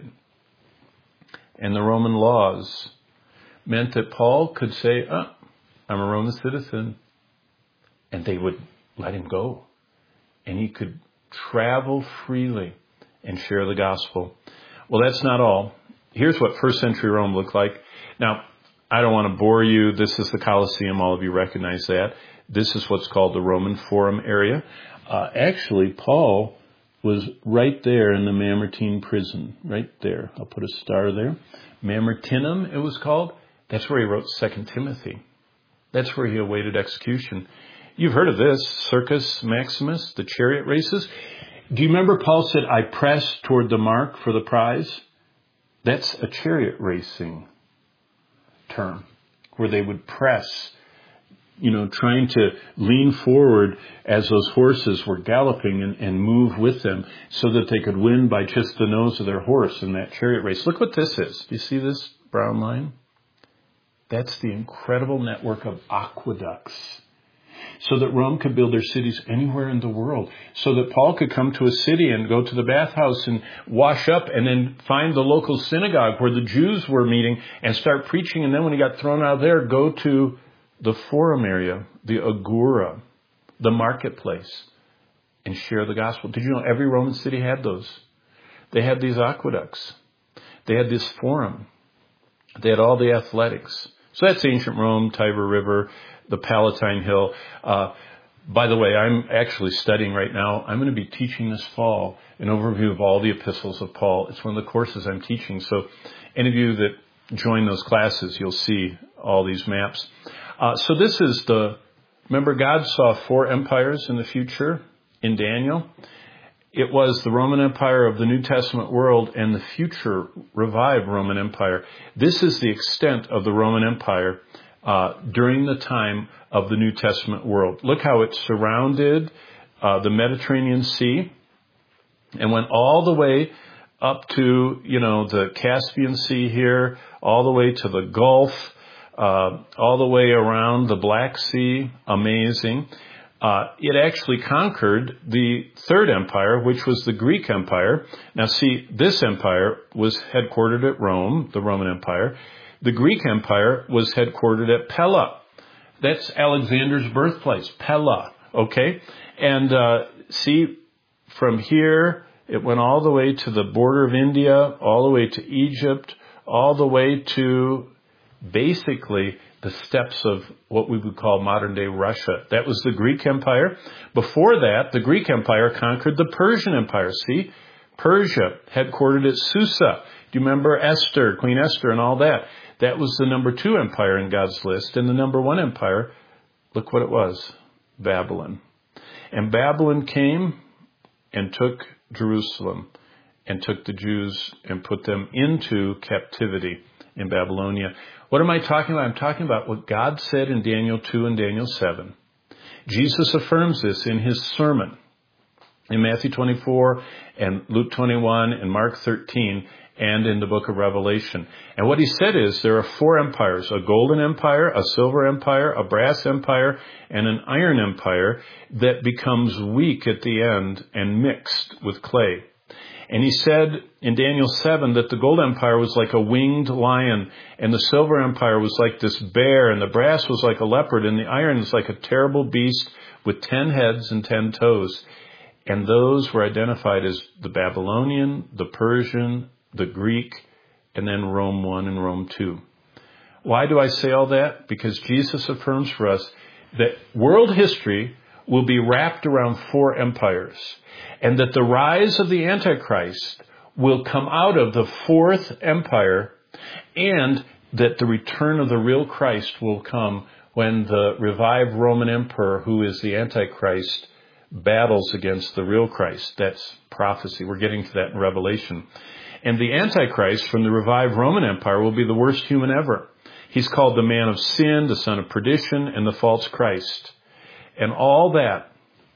And the Roman laws meant that Paul could say, I'm a Roman citizen. And they would let him go. And he could travel freely and share the gospel. Well, that's not all. Here's what first century Rome looked like. Now, I don't want to bore you. This is the Colosseum. All of you recognize that. This is what's called the Roman Forum area. Actually, Paul was right there in the Mamertine prison, right there. I'll put a star there. Mamertinum, it was called. That's where he wrote 2 Timothy. That's where he awaited execution. You've heard of this, Circus Maximus, the chariot races. Do you remember Paul said, I press toward the mark for the prize? That's a chariot racing term, where they would press, trying to lean forward as those horses were galloping and move with them so that they could win by just the nose of their horse in that chariot race. Look what this is. Do you see this brown line? That's the incredible network of aqueducts, so that Rome could build their cities anywhere in the world, so that Paul could come to a city and go to the bathhouse and wash up and then find the local synagogue where the Jews were meeting and start preaching. And then when he got thrown out of there, go to the forum area, the agora, the marketplace, and share the gospel. Did you know every Roman city had those? They had these aqueducts. They had this forum. They had all the athletics. So that's ancient Rome, Tiber River, the Palatine Hill. By the way, I'm actually studying right now. I'm going to be teaching this fall an overview of all the epistles of Paul. It's one of the courses I'm teaching. So any of you that join those classes, you'll see all these maps. So this is remember God saw 4 empires in the future in Daniel. It was the Roman Empire of the New Testament world and the future revived Roman Empire. This is the extent of the Roman Empire during the time of the New Testament world. Look how it surrounded the Mediterranean Sea and went all the way up to, the Caspian Sea here, all the way to the Gulf, all the way around the Black Sea. Amazing. It actually conquered the third empire, which was the Greek Empire. Now see, this empire was headquartered at Rome, the Roman Empire. The Greek Empire was headquartered at Pella. That's Alexander's birthplace, Pella, okay? And see, from here, it went all the way to the border of India, all the way to Egypt, all the way to basically the steppes of what we would call modern-day Russia. That was the Greek Empire. Before that, the Greek Empire conquered the Persian Empire. See, Persia, headquartered at Susa. Do you remember Esther, Queen Esther and all that? That was the number 2 empire in God's list. And the number 1 empire, look what it was, Babylon. And Babylon came and took Jerusalem and took the Jews and put them into captivity in Babylonia. What am I talking about? I'm talking about what God said in Daniel 2 and Daniel 7. Jesus affirms this in his sermon in Matthew 24 and Luke 21 and Mark 13. and in the book of Revelation. And what he said is there are 4 empires, a golden empire, a silver empire, a brass empire, and an iron empire that becomes weak at the end and mixed with clay. And he said in Daniel 7 that the gold empire was like a winged lion, and the silver empire was like this bear, and the brass was like a leopard, and the iron is like a terrible beast with 10 heads and 10 toes. And those were identified as the Babylonian, the Persian, the Greek, and then Rome 1 and Rome 2. Why do I say all that? Because Jesus affirms for us that world history will be wrapped around 4 empires, and that the rise of the Antichrist will come out of the 4th empire, and that the return of the real Christ will come when the revived Roman emperor, who is the Antichrist, battles against the real Christ. That's prophecy. We're getting to that in Revelation. And the Antichrist from the revived Roman Empire will be the worst human ever. He's called the man of sin, the son of perdition, and the false Christ. And all that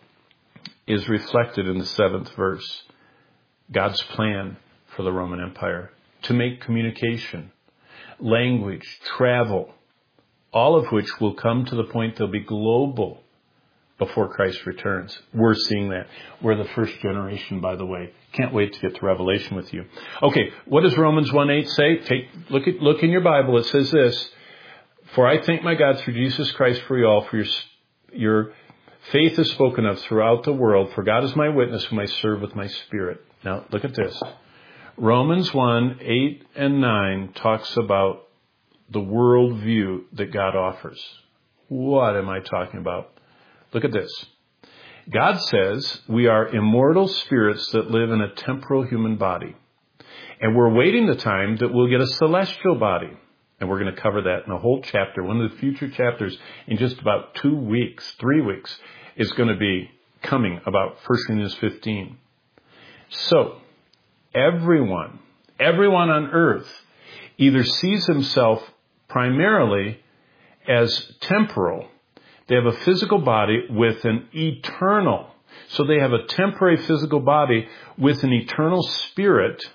is reflected in the 7th verse. God's plan for the Roman Empire to make communication, language, travel, all of which will come to the point they'll be global before Christ returns. We're seeing that. We're the first generation, by the way. Can't wait to get to Revelation with you. Okay, what does Romans 1:8 say? Look in your Bible. It says this: "For I thank my God through Jesus Christ for you all, for your faith is spoken of throughout the world. For God is my witness, whom I serve with my spirit." Now, look at this. Romans 1:8 and 9 talks about the worldview that God offers. What am I talking about? Look at this. God says we are immortal spirits that live in a temporal human body. And we're waiting the time that we'll get a celestial body. And we're going to cover that in a whole chapter. One of the future chapters in just about 3 weeks, is going to be coming about 1 Corinthians 15. So, everyone on earth either sees himself primarily as temporal. They have a physical body with an eternal. So they have a temporary physical body with an eternal spirit,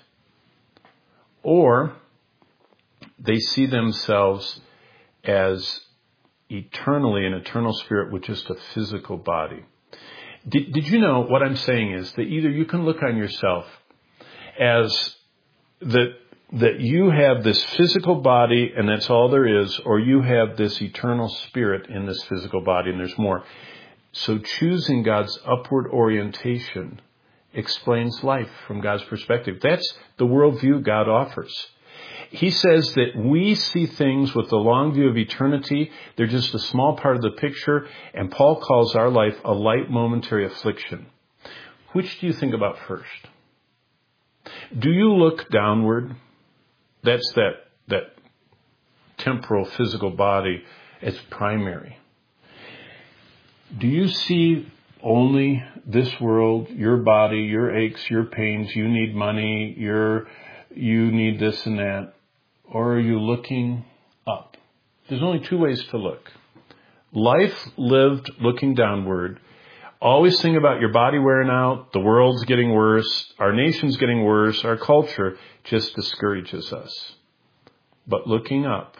or they see themselves as eternally an eternal spirit with just a physical body. Did you know what I'm saying is that either you can look on yourself as that you have this physical body and that's all there is, or you have this eternal spirit in this physical body and there's more. So choosing God's upward orientation explains life from God's perspective. That's the worldview God offers. He says that we see things with the long view of eternity. They're just a small part of the picture, and Paul calls our life a light momentary affliction. Which do you think about first? Do you look downward? That's that temporal physical body as primary. Do you see only this world, your body, your aches, your pains, you need money, you need this and that? Or are you looking up? There's only 2 ways to look. Life lived looking downward. Always think about your body wearing out, the world's getting worse, our nation's getting worse, our culture just discourages us. But looking up,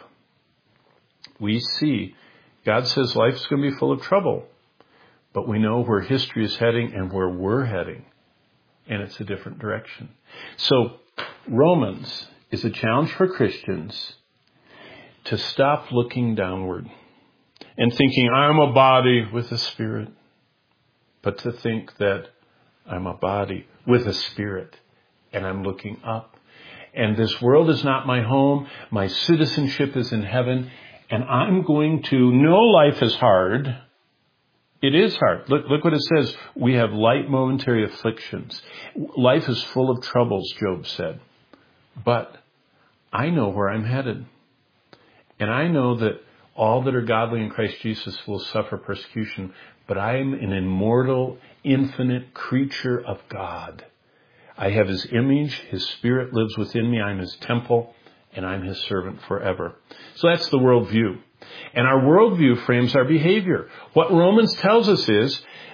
we see God says life's going to be full of trouble. But we know where history is heading and where we're heading. And it's a different direction. So Romans is a challenge for Christians to stop looking downward and thinking, I'm a body with a spirit. But to think that I'm a body with a spirit and I'm looking up. And this world is not my home. My citizenship is in heaven. And I'm going to know life is hard. It is hard. Look what it says. We have light momentary afflictions. Life is full of troubles, Job said. But I know where I'm headed. And I know that all that are godly in Christ Jesus will suffer persecution. But I'm an immortal, infinite creature of God. I have His image. His Spirit lives within me. I'm His temple, and I'm His servant forever. So that's the worldview. And our worldview frames our behavior. What Romans tells us is,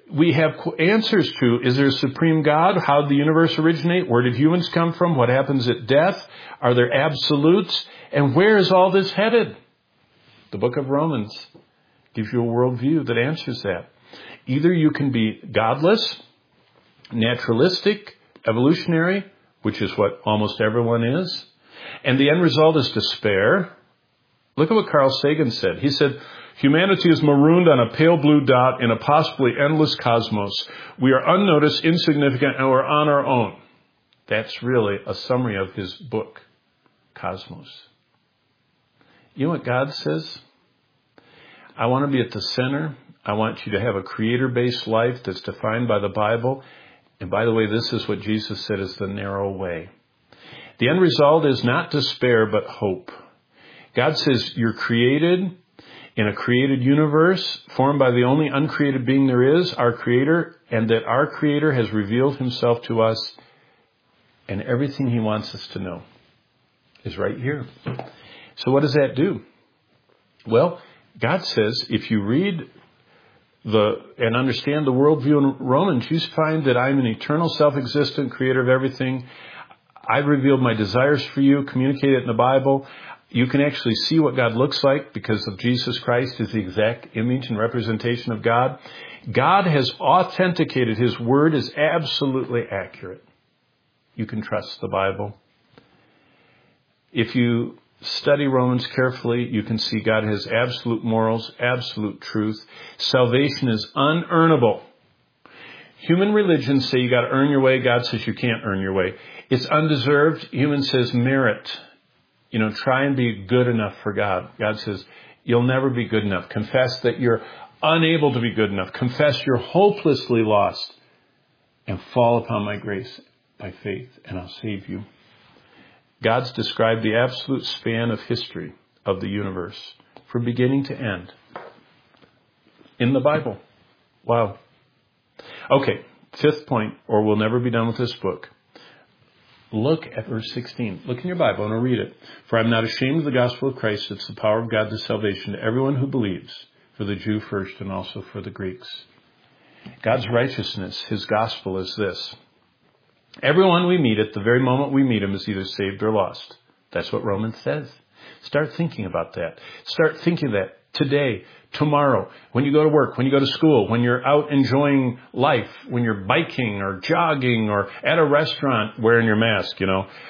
We have answers to, is there a supreme God? How did the universe originate? Where did humans come from? What happens at death? Are there absolutes? And where is all this headed? The book of Romans gives you a worldview that answers that. Either you can be godless, naturalistic, evolutionary, which is what almost everyone is, and the end result is despair. Look at what Carl Sagan said. He said, humanity is marooned on a pale blue dot in a possibly endless cosmos. We are unnoticed, insignificant, and we're on our own. That's really a summary of his book, Cosmos. You know what God says? I want to be at the center. I want you to have a creator-based life that's defined by the Bible. And by the way, this is what Jesus said is the narrow way. The end result is not despair, but hope. God says you're created in a created universe formed by the only uncreated being there is, our Creator, and that our Creator has revealed himself to us, and everything he wants us to know is right here. So what does that do? Well, God says if you read and understand the worldview in Romans, you find that I'm an eternal, self-existent creator of everything. I've revealed my desires for you, communicated it in the Bible. You can actually see what God looks like because of Jesus Christ is the exact image and representation of God. God has authenticated his word as absolutely accurate. You can trust the Bible. If you study Romans carefully, you can see God has absolute morals, absolute truth. Salvation is unearnable. Human religions say you got to earn your way. God says you can't earn your way. It's undeserved. Human says merit. Try and be good enough for God. God says you'll never be good enough. Confess that you're unable to be good enough. Confess you're hopelessly lost and fall upon my grace by faith, and I'll save you. God's described the absolute span of history of the universe from beginning to end in the Bible. Wow. Okay, fifth point, or we'll never be done with this book. Look at verse 16. Look in your Bible and I'll read it. For I'm not ashamed of the gospel of Christ. It's the power of God to salvation to everyone who believes, for the Jew first and also for the Greeks. God's righteousness, his gospel is this. Everyone we meet at the very moment we meet him is either saved or lost. That's what Romans says. Start thinking about that. Start thinking that today, tomorrow, when you go to work, when you go to school, when you're out enjoying life, when you're biking or jogging or at a restaurant wearing your mask,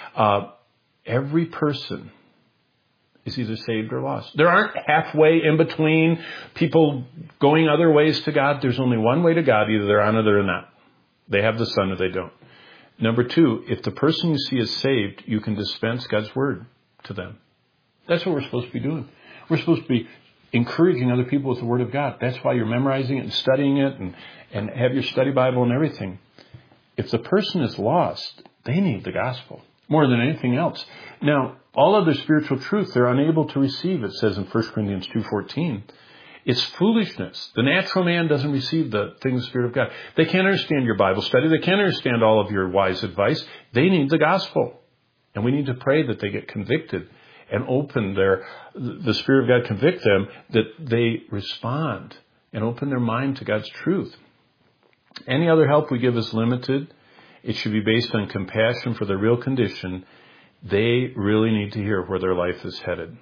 every person is either saved or lost. There aren't halfway in between people going other ways to God. There's only one way to God. Either they're on it or they're not. They have the Son or they don't. Number two, if the person you see is saved, you can dispense God's word to them. That's what we're supposed to be doing. We're supposed to be encouraging other people with the word of God. That's why you're memorizing it and studying it and have your study Bible and everything. If the person is lost, they need the gospel more than anything else. Now, all other spiritual truth they're unable to receive, it says in 1 Corinthians 2:14. It's foolishness. The natural man doesn't receive the things of the Spirit of God. They can't understand your Bible study. They can't understand all of your wise advice. They need the gospel. And we need to pray that they get convicted and open the Spirit of God convict them, that they respond and open their mind to God's truth. Any other help we give is limited. It should be based on compassion for their real condition. They really need to hear where their life is headed.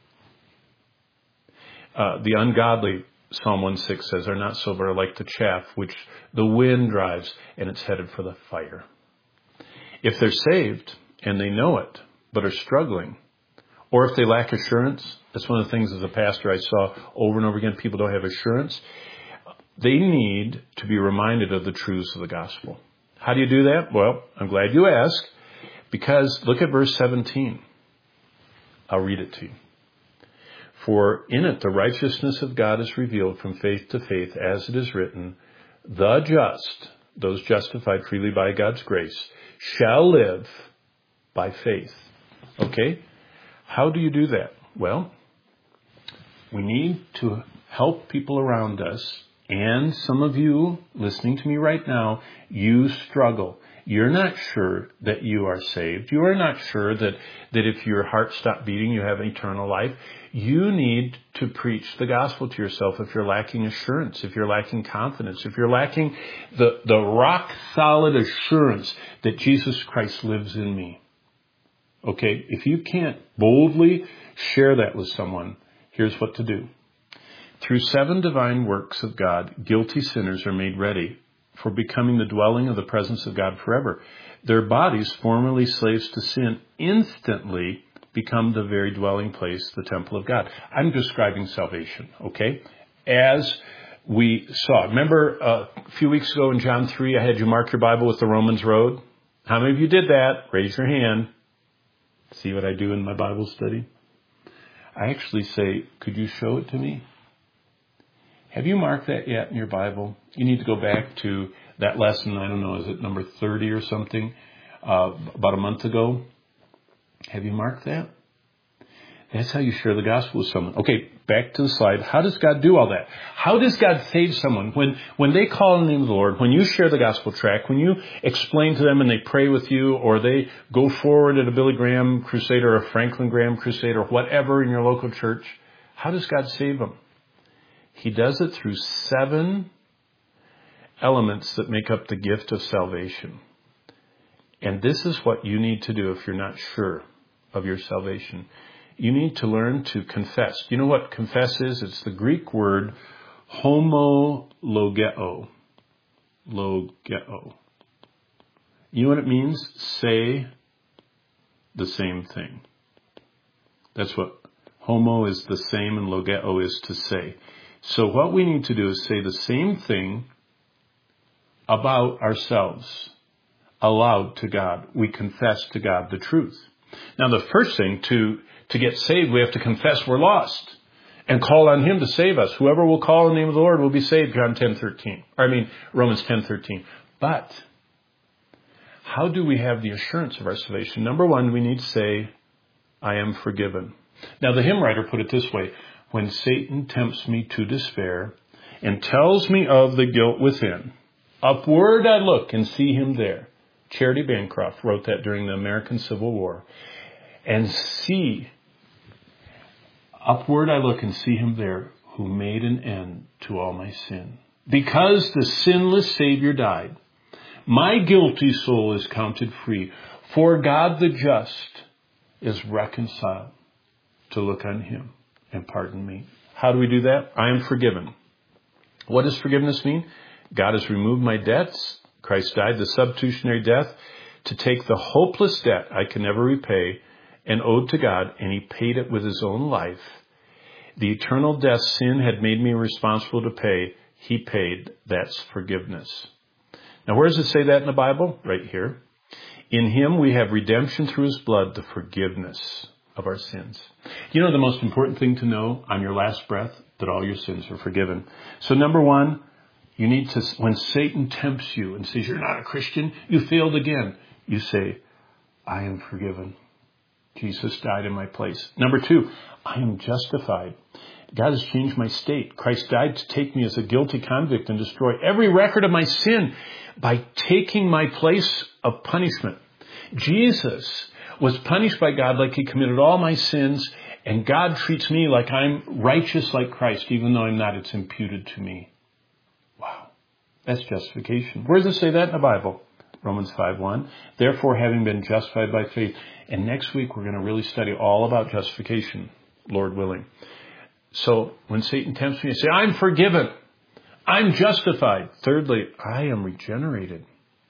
The ungodly, Psalm 1:6 says, are not so, but are like the chaff which the wind drives, and it's headed for the fire. If they're saved and they know it, but are struggling, or if they lack assurance, that's one of the things as a pastor I saw over and over again, people don't have assurance. They need to be reminded of the truths of the gospel. How do you do that? Well, I'm glad you asked, because look at verse 17. I'll read it to you. For in it the righteousness of God is revealed from faith to faith, as it is written, the just, those justified freely by God's grace, shall live by faith. Okay? How do you do that? Well, we need to help people around us. And some of you listening to me right now, you struggle. you're not sure that you are saved. You are not sure that if your heart stopped beating, you have eternal life. You need to preach the gospel to yourself if you're lacking assurance, if you're lacking confidence, if you're lacking the rock solid assurance that Jesus Christ lives in me. Okay, if you can't boldly share that with someone, here's what to do. Through 7 divine works of God, guilty sinners are made ready for becoming the dwelling of the presence of God forever. Their bodies, formerly slaves to sin, instantly become the very dwelling place, the temple of God. I'm describing salvation, okay? As we saw. Remember a few weeks ago in John 3, I had you mark your Bible with the Romans road? How many of you did that? Raise your hand. See what I do in my Bible study? I actually say, could you show it to me? Have you marked that yet in your Bible? You need to go back to that lesson, I don't know, is it number 30 or something, about a month ago? Have you marked that? That's how you share the gospel with someone. Okay, back to the slide. How does God do all that? How does God save someone? When they call on the name of the Lord, when you share the gospel tract, when you explain to them and they pray with you, or they go forward at a Billy Graham crusade or a Franklin Graham crusade or whatever in your local church, how does God save them? He does it through 7 elements that make up the gift of salvation. And this is what you need to do if you're not sure of your salvation. You need to learn to confess. You know what confess is? It's the Greek word homologeo. Logeo. You know what it means? Say the same thing. That's what homo is, the same, and logeo is to say. So what we need to do is say the same thing about ourselves aloud to God. We confess to God the truth. Now, the first thing to get saved, we have to confess we're lost and call on Him to save us. Whoever will call on the name of the Lord will be saved, Romans 10:13. But how do we have the assurance of our salvation? Number one, we need to say, I am forgiven. Now, the hymn writer put it this way: when Satan tempts me to despair and tells me of the guilt within, upward I look and see Him there. Charity Bancroft wrote that during the American Civil War. And see, upward I look and see Him there, who made an end to all my sin. Because the sinless Savior died, my guilty soul is counted free. For God the just is reconciled to look on Him and pardon me. How do we do that? I am forgiven. What does forgiveness mean? God has removed my debts. Christ died the substitutionary death to take the hopeless debt I can never repay and owed to God, and He paid it with His own life. The eternal debt sin had made me responsible to pay. He paid. That's forgiveness. Now, where does it say that in the Bible? Right here. In Him we have redemption through His blood, the forgiveness of our sins. You know the most important thing to know on your last breath? That all your sins are forgiven. So number one, you need to, when Satan tempts you and says you're not a Christian, you failed again, you say, I am forgiven. Jesus died in my place. Number two, I am justified. God has changed my state. Christ died to take me as a guilty convict and destroy every record of my sin by taking my place of punishment. Jesus was punished by God like He committed all my sins, and God treats me like I'm righteous like Christ, even though I'm not. It's imputed to me. Wow. That's justification. Where does it say that in the Bible? Romans 5:1. Therefore, having been justified by faith. And next week, we're going to really study all about justification, Lord willing. So when Satan tempts me, I say, I'm forgiven. I'm justified. Thirdly, I am regenerated.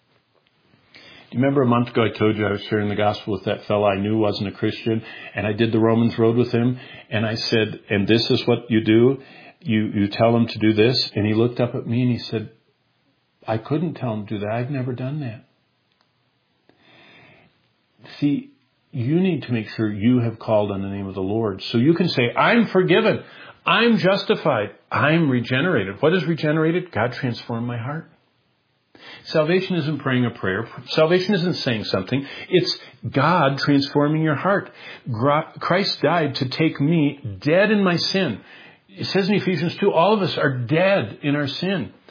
Do you remember a month ago I told you I was sharing the gospel with that fellow I knew wasn't a Christian, and I did the Romans road with him, and I said, and this is what you do? You tell him to do this? And he looked up at me and he said, I couldn't tell him to do that. I've never done that. See, you need to make sure you have called on the name of the Lord. So you can say, I'm forgiven. I'm justified. I'm regenerated. What is regenerated? God transformed my heart. Salvation isn't praying a prayer. Salvation isn't saying something. It's God transforming your heart. Christ died to take me dead in my sin. It says in Ephesians 2, all of us are dead in our sin.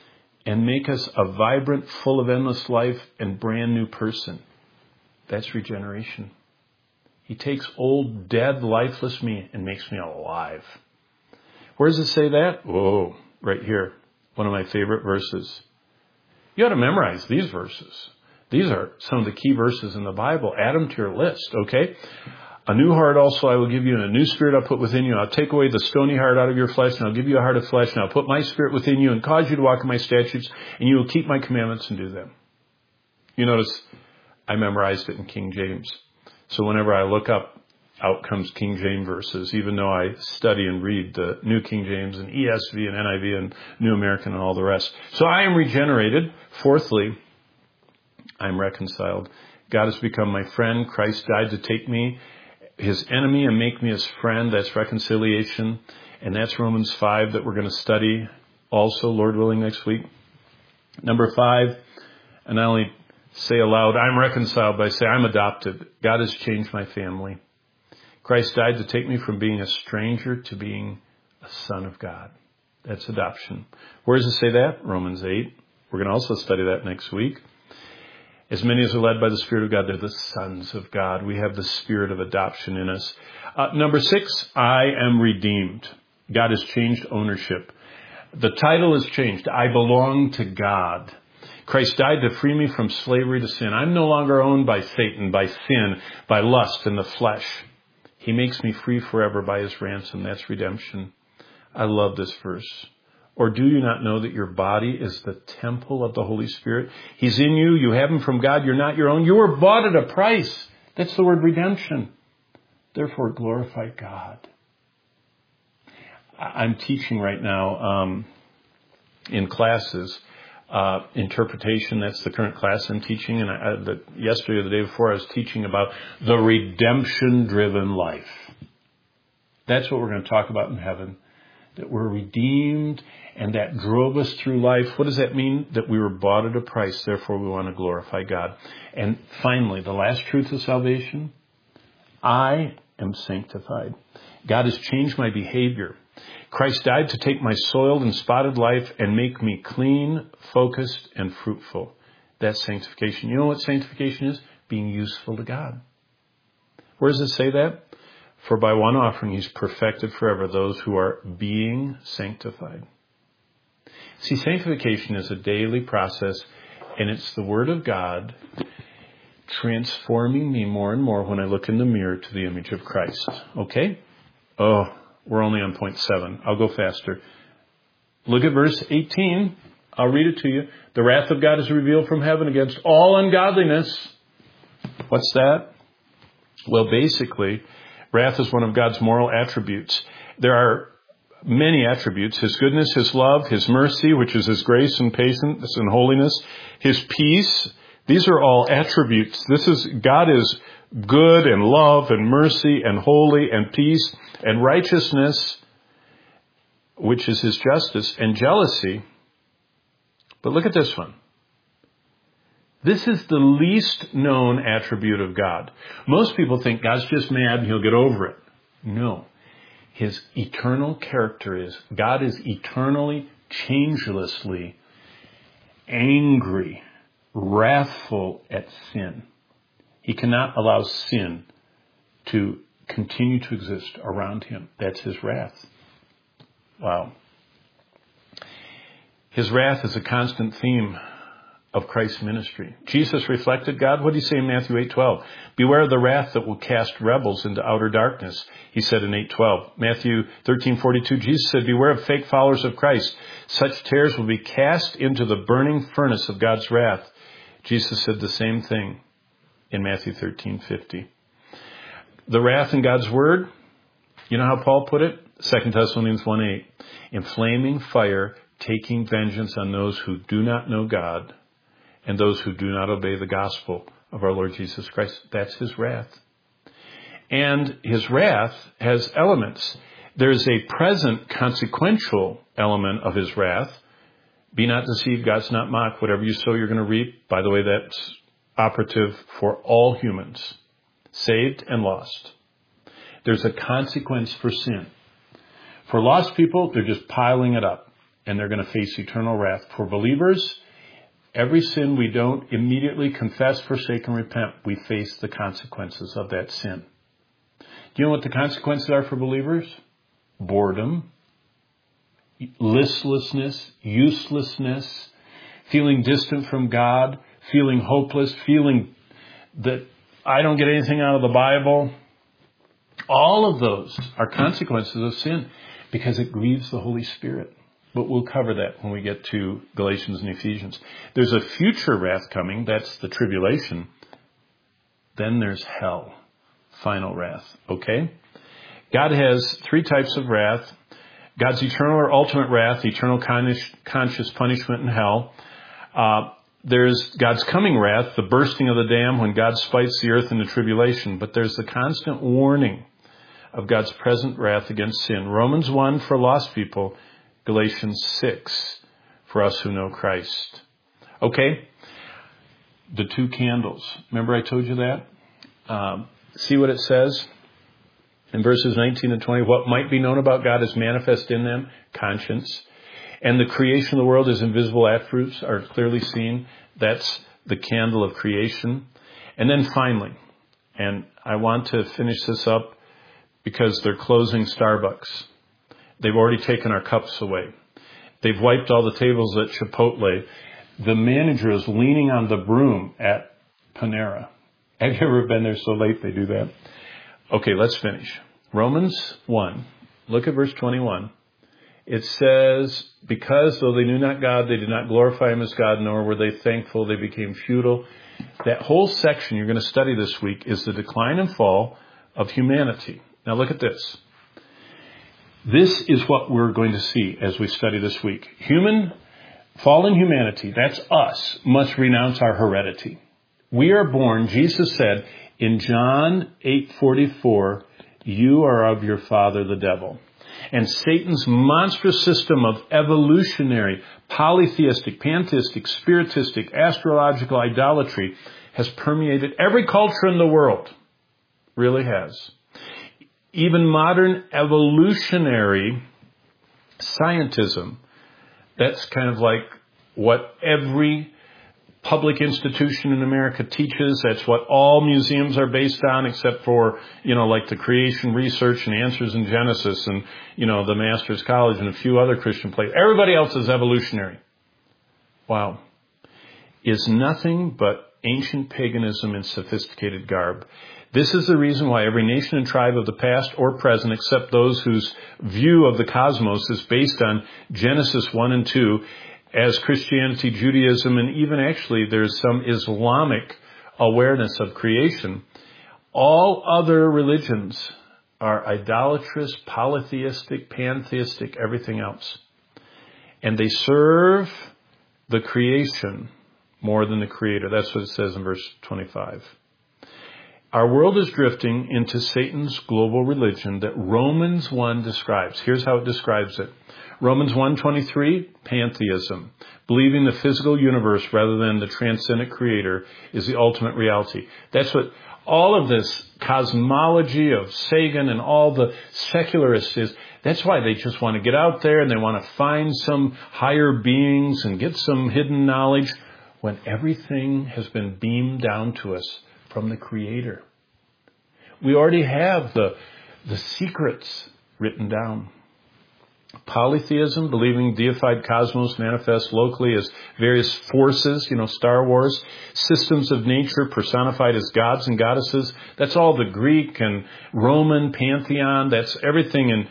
and make us a vibrant, full of endless life and brand new person. That's regeneration. He takes old, dead, lifeless me and makes me alive. Where does it say that? Whoa, right here. One of my favorite verses. You ought to memorize these verses. These are some of the key verses in the Bible. Add them to your list, okay? A new heart also I will give you, and a new spirit I'll put within you. I'll take away the stony heart out of your flesh, and I'll give you a heart of flesh, and I'll put my spirit within you and cause you to walk in my statutes, and you will keep my commandments and do them. You notice I memorized it in King James. So whenever I look up, out comes King James verses, even though I study and read the New King James and ESV and NIV and New American and all the rest. So I am regenerated. Fourthly, I'm reconciled. God has become my friend. Christ died to take me, his enemy, and make me his friend. That's reconciliation. And that's Romans 5 that we're going to study also, Lord willing, next week. Number 5, and I only say aloud, I'm reconciled, but I say I'm adopted. God has changed my family. Christ died to take me from being a stranger to being a son of God. That's adoption. Where does it say that? Romans 8. We're going to also study that next week. As many as are led by the Spirit of God, they're the sons of God. We have the spirit of adoption in us. Number 6, I am redeemed. God has changed ownership. The title has changed. I belong to God. Christ died to free me from slavery to sin. I'm no longer owned by Satan, by sin, by lust and the flesh. He makes me free forever by his ransom. That's redemption. I love this verse. Or do you not know that your body is the temple of the Holy Spirit? He's in you. You have him from God. You're not your own. You were bought at a price. That's the word redemption. Therefore, glorify God. I'm teaching right now in classes. Interpretation, that's the current class I'm teaching. And yesterday or the day before, I was teaching about the redemption-driven life. That's what we're going to talk about in heaven. That we're redeemed and that drove us through life. What does that mean? That we were bought at a price, therefore we want to glorify God. And finally, the last truth of salvation, I am sanctified. God has changed my behavior. Christ died to take my soiled and spotted life and make me clean, focused, and fruitful. That's sanctification. You know what sanctification is? Being useful to God. Where does it say that? For by one offering he's perfected forever those who are being sanctified. See, sanctification is a daily process, and it's the Word of God transforming me more and more when I look in the mirror to the image of Christ. Okay? Oh, we're only on point 7. I'll go faster. Look at verse 18. I'll read it to you. The wrath of God is revealed from heaven against all ungodliness. What's that? Well, basically, wrath is one of God's moral attributes. There are many attributes: his goodness, his love, his mercy, which is his grace and patience and holiness, his peace. These are all attributes. God is good and love and mercy and holy and peace and righteousness, which is his justice, and jealousy. But look at this one. This is the least known attribute of God. Most people think God's just mad and he'll get over it. No. His eternal character is God is eternally, changelessly angry, wrathful at sin. He cannot allow sin to continue to exist around him. That's his wrath. Wow. His wrath is a constant theme of Christ's ministry. Jesus reflected God. What did he say in Matthew 8:12? Beware of the wrath that will cast rebels into outer darkness, he said in 8:12. Matthew 13:42, Jesus said, beware of fake followers of Christ. Such tares will be cast into the burning furnace of God's wrath. Jesus said the same thing in Matthew 13:50. The wrath in God's word, you know how Paul put it? 2 Thessalonians 1:8. In flaming fire, taking vengeance on those who do not know God and those who do not obey the gospel of our Lord Jesus Christ. That's his wrath. And his wrath has elements. There's a present consequential element of his wrath. Be not deceived, God's not mocked. Whatever you sow, you're going to reap. By the way, that's operative for all humans, saved and lost. There's a consequence for sin. For lost people, they're just piling it up. and they're going to face eternal wrath. For believers, every sin we don't immediately confess, forsake, and repent, we face the consequences of that sin. Do you know what the consequences are for believers? Boredom, listlessness, uselessness, feeling distant from God, feeling hopeless, feeling that I don't get anything out of the Bible. All of those are consequences of sin because it grieves the Holy Spirit. But we'll cover that when we get to Galatians and Ephesians. There's a future wrath coming. That's the tribulation. Then there's hell. Final wrath. Okay? God has three types of wrath. God's eternal or ultimate wrath, eternal conscious punishment in hell. There's God's coming wrath, the bursting of the dam when God spites the earth in the tribulation. But there's the constant warning of God's present wrath against sin. Romans 1 for lost people. Galatians 6 for us who know Christ. Okay? The two candles. Remember I told you that? See what it says in verses 19 and 20. What might be known about God is manifest in them, conscience. And the creation of the world, His invisible attributes are clearly seen. That's the candle of creation. And then finally, and I want to finish this up because they're closing Starbucks. They've already taken our cups away. They've wiped all the tables at Chipotle. The manager is leaning on the broom at Panera. Have you ever been there so late they do that? Okay, let's finish. Romans 1. Look at verse 21. It says, because though they knew not God, they did not glorify Him as God, nor were they thankful, they became futile. That whole section you're going to study this week is the decline and fall of humanity. Now look at this. This is what we're going to see as we study this week. Fallen humanity, that's us, must renounce our heredity. We are born, Jesus said in John 8:44, you are of your father the devil. And Satan's monstrous system of evolutionary, polytheistic, pantheistic, spiritistic, astrological idolatry has permeated every culture in the world. Really has. Even modern evolutionary scientism, that's kind of like what every public institution in America teaches. That's what all museums are based on, except for, like the creation research and Answers in Genesis and, the Master's College and a few other Christian places. Everybody else is evolutionary. Wow. Is nothing but ancient paganism in sophisticated garb. This is the reason why every nation and tribe of the past or present, except those whose view of the cosmos is based on Genesis 1 and 2, as Christianity, Judaism, and even actually there's some Islamic awareness of creation. All other religions are idolatrous, polytheistic, pantheistic, everything else. And they serve the creation more than the Creator. That's what it says in verse 25. Our world is drifting into Satan's global religion that Romans 1 describes. Here's how it describes it. Romans 1:23, pantheism. Believing the physical universe rather than the transcendent Creator is the ultimate reality. That's what all of this cosmology of Sagan and all the secularists is. That's why they just want to get out there and they want to find some higher beings and get some hidden knowledge when everything has been beamed down to us from the Creator. We already have the secrets written down. Polytheism, believing deified cosmos manifests locally as various forces, Star Wars, systems of nature personified as gods and goddesses. That's all the Greek and Roman pantheon. That's everything. And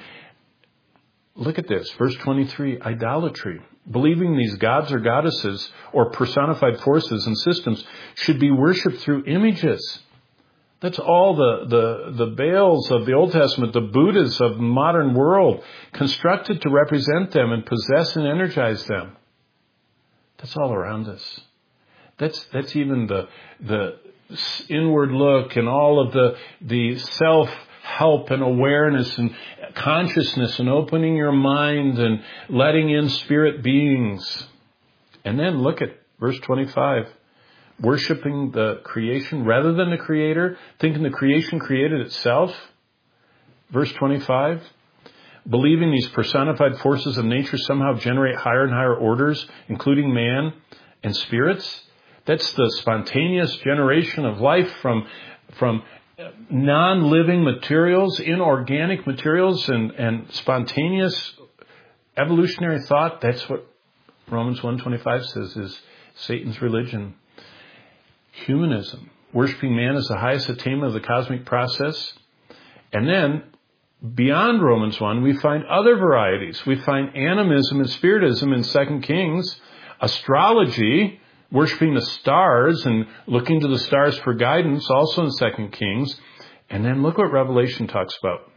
look at this, verse 23, idolatry. Believing these gods or goddesses or personified forces and systems should be worshipped through images. That's all the Baals of the Old Testament, the Buddhas of the modern world, constructed to represent them and possess and energize them. That's all around us. That's even the inward look and all of the self-help and awareness and consciousness and opening your mind and letting in spirit beings. And then look at verse 25. Worshipping the creation rather than the Creator, thinking the creation created itself. Verse 25, believing these personified forces of nature somehow generate higher and higher orders, including man and spirits. That's the spontaneous generation of life from non-living materials, inorganic materials, and spontaneous evolutionary thought. That's what Romans 1:25 says is Satan's religion. Humanism, worshiping man as the highest attainment of the cosmic process. And then, beyond Romans 1, we find other varieties. We find animism and spiritism in 2 Kings, astrology, worshiping the stars and looking to the stars for guidance, also in 2 Kings. And then look what Revelation talks about.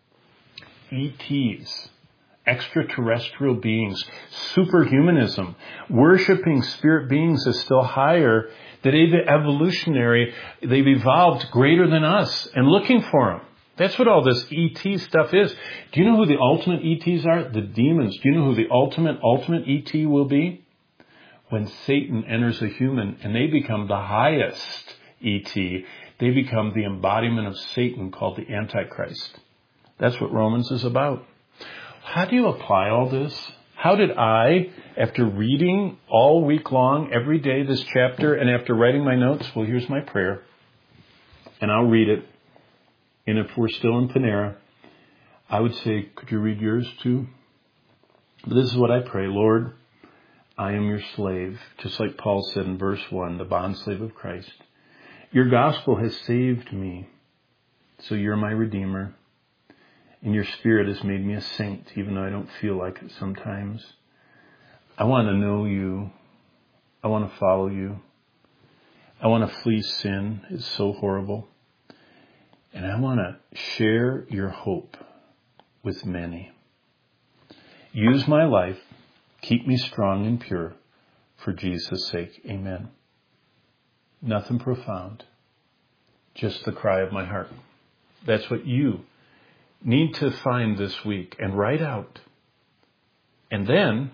ETs, extraterrestrial beings, superhumanism, worshiping spirit beings is still higher, that evolutionary, they've evolved greater than us, and looking for them. That's what all this ET stuff is. Do you know who the ultimate ETs are? The demons. Do you know who the ultimate ET will be? When Satan enters a human and they become the highest ET, they become the embodiment of Satan called the Antichrist. That's what Romans is about. How do you apply all this? How did I, after reading all week long, every day, this chapter, and after writing my notes, well, here's my prayer, and I'll read it. And if we're still in Panera, I would say, could you read yours too? But this is what I pray. Lord, I am your slave, just like Paul said in verse 1, the bondslave of Christ. Your gospel has saved me, so you're my Redeemer. And your Spirit has made me a saint, even though I don't feel like it sometimes. I want to know you. I want to follow you. I want to flee sin. It's so horrible. And I want to share your hope with many. Use my life. Keep me strong and pure for Jesus' sake. Amen. Nothing profound. Just the cry of my heart. That's what you need to find this week and write out. And then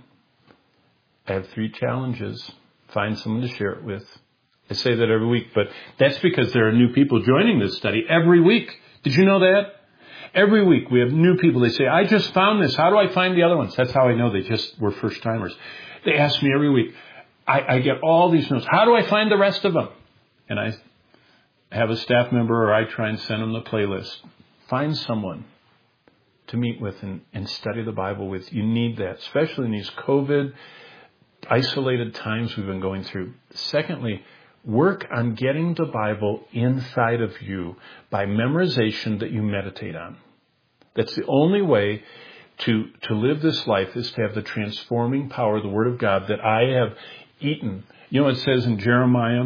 I have 3 challenges. Find someone to share it with. I say that every week, but that's because there are new people joining this study every week. Did you know that? Every week we have new people. They say, I just found this. How do I find the other ones? That's how I know they just were first timers. They ask me every week. I get all these notes. How do I find the rest of them? And I have a staff member, or I try and send them the playlist. Find someone to meet with and study the Bible with. You need that, especially in these COVID isolated times we've been going through. Secondly, work on getting the Bible inside of you by memorization that you meditate on. That's the only way to live this life, is to have the transforming power of the Word of God that I have eaten. You know, it says in Jeremiah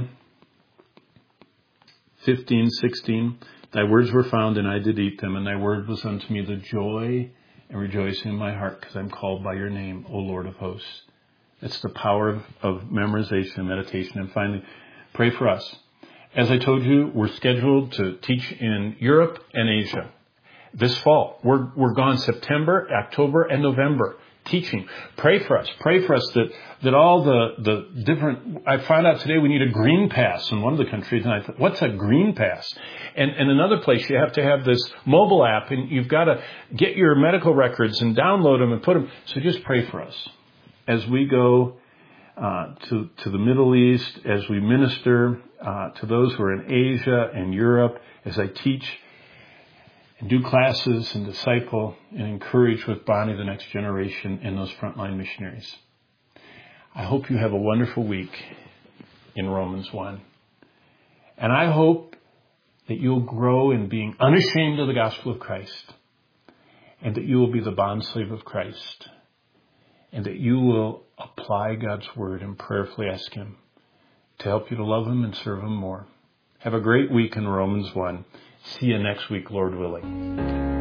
15:16, thy words were found and I did eat them, and thy word was unto me the joy and rejoicing in my heart, because I'm called by your name, O Lord of hosts. It's the power of memorization and meditation. And finally, pray for us. As I told you, we're scheduled to teach in Europe and Asia this fall. We're gone September, October, and November teaching. Pray for us. Pray for us that all the different... I found out today we need a green pass in one of the countries, and I thought, what's a green pass? And another place, you have to have this mobile app, and you've got to get your medical records and download them and put them. So just pray for us as we go to the Middle East, as we minister to those who are in Asia and Europe, as I teach and do classes and disciple and encourage with Bonnie the next generation and those frontline missionaries. I hope you have a wonderful week in Romans 1. And I hope that you'll grow in being unashamed of the gospel of Christ, and that you will be the bondslave of Christ, and that you will apply God's word and prayerfully ask him to help you to love him and serve him more. Have a great week in Romans 1. See you next week, Lord willing.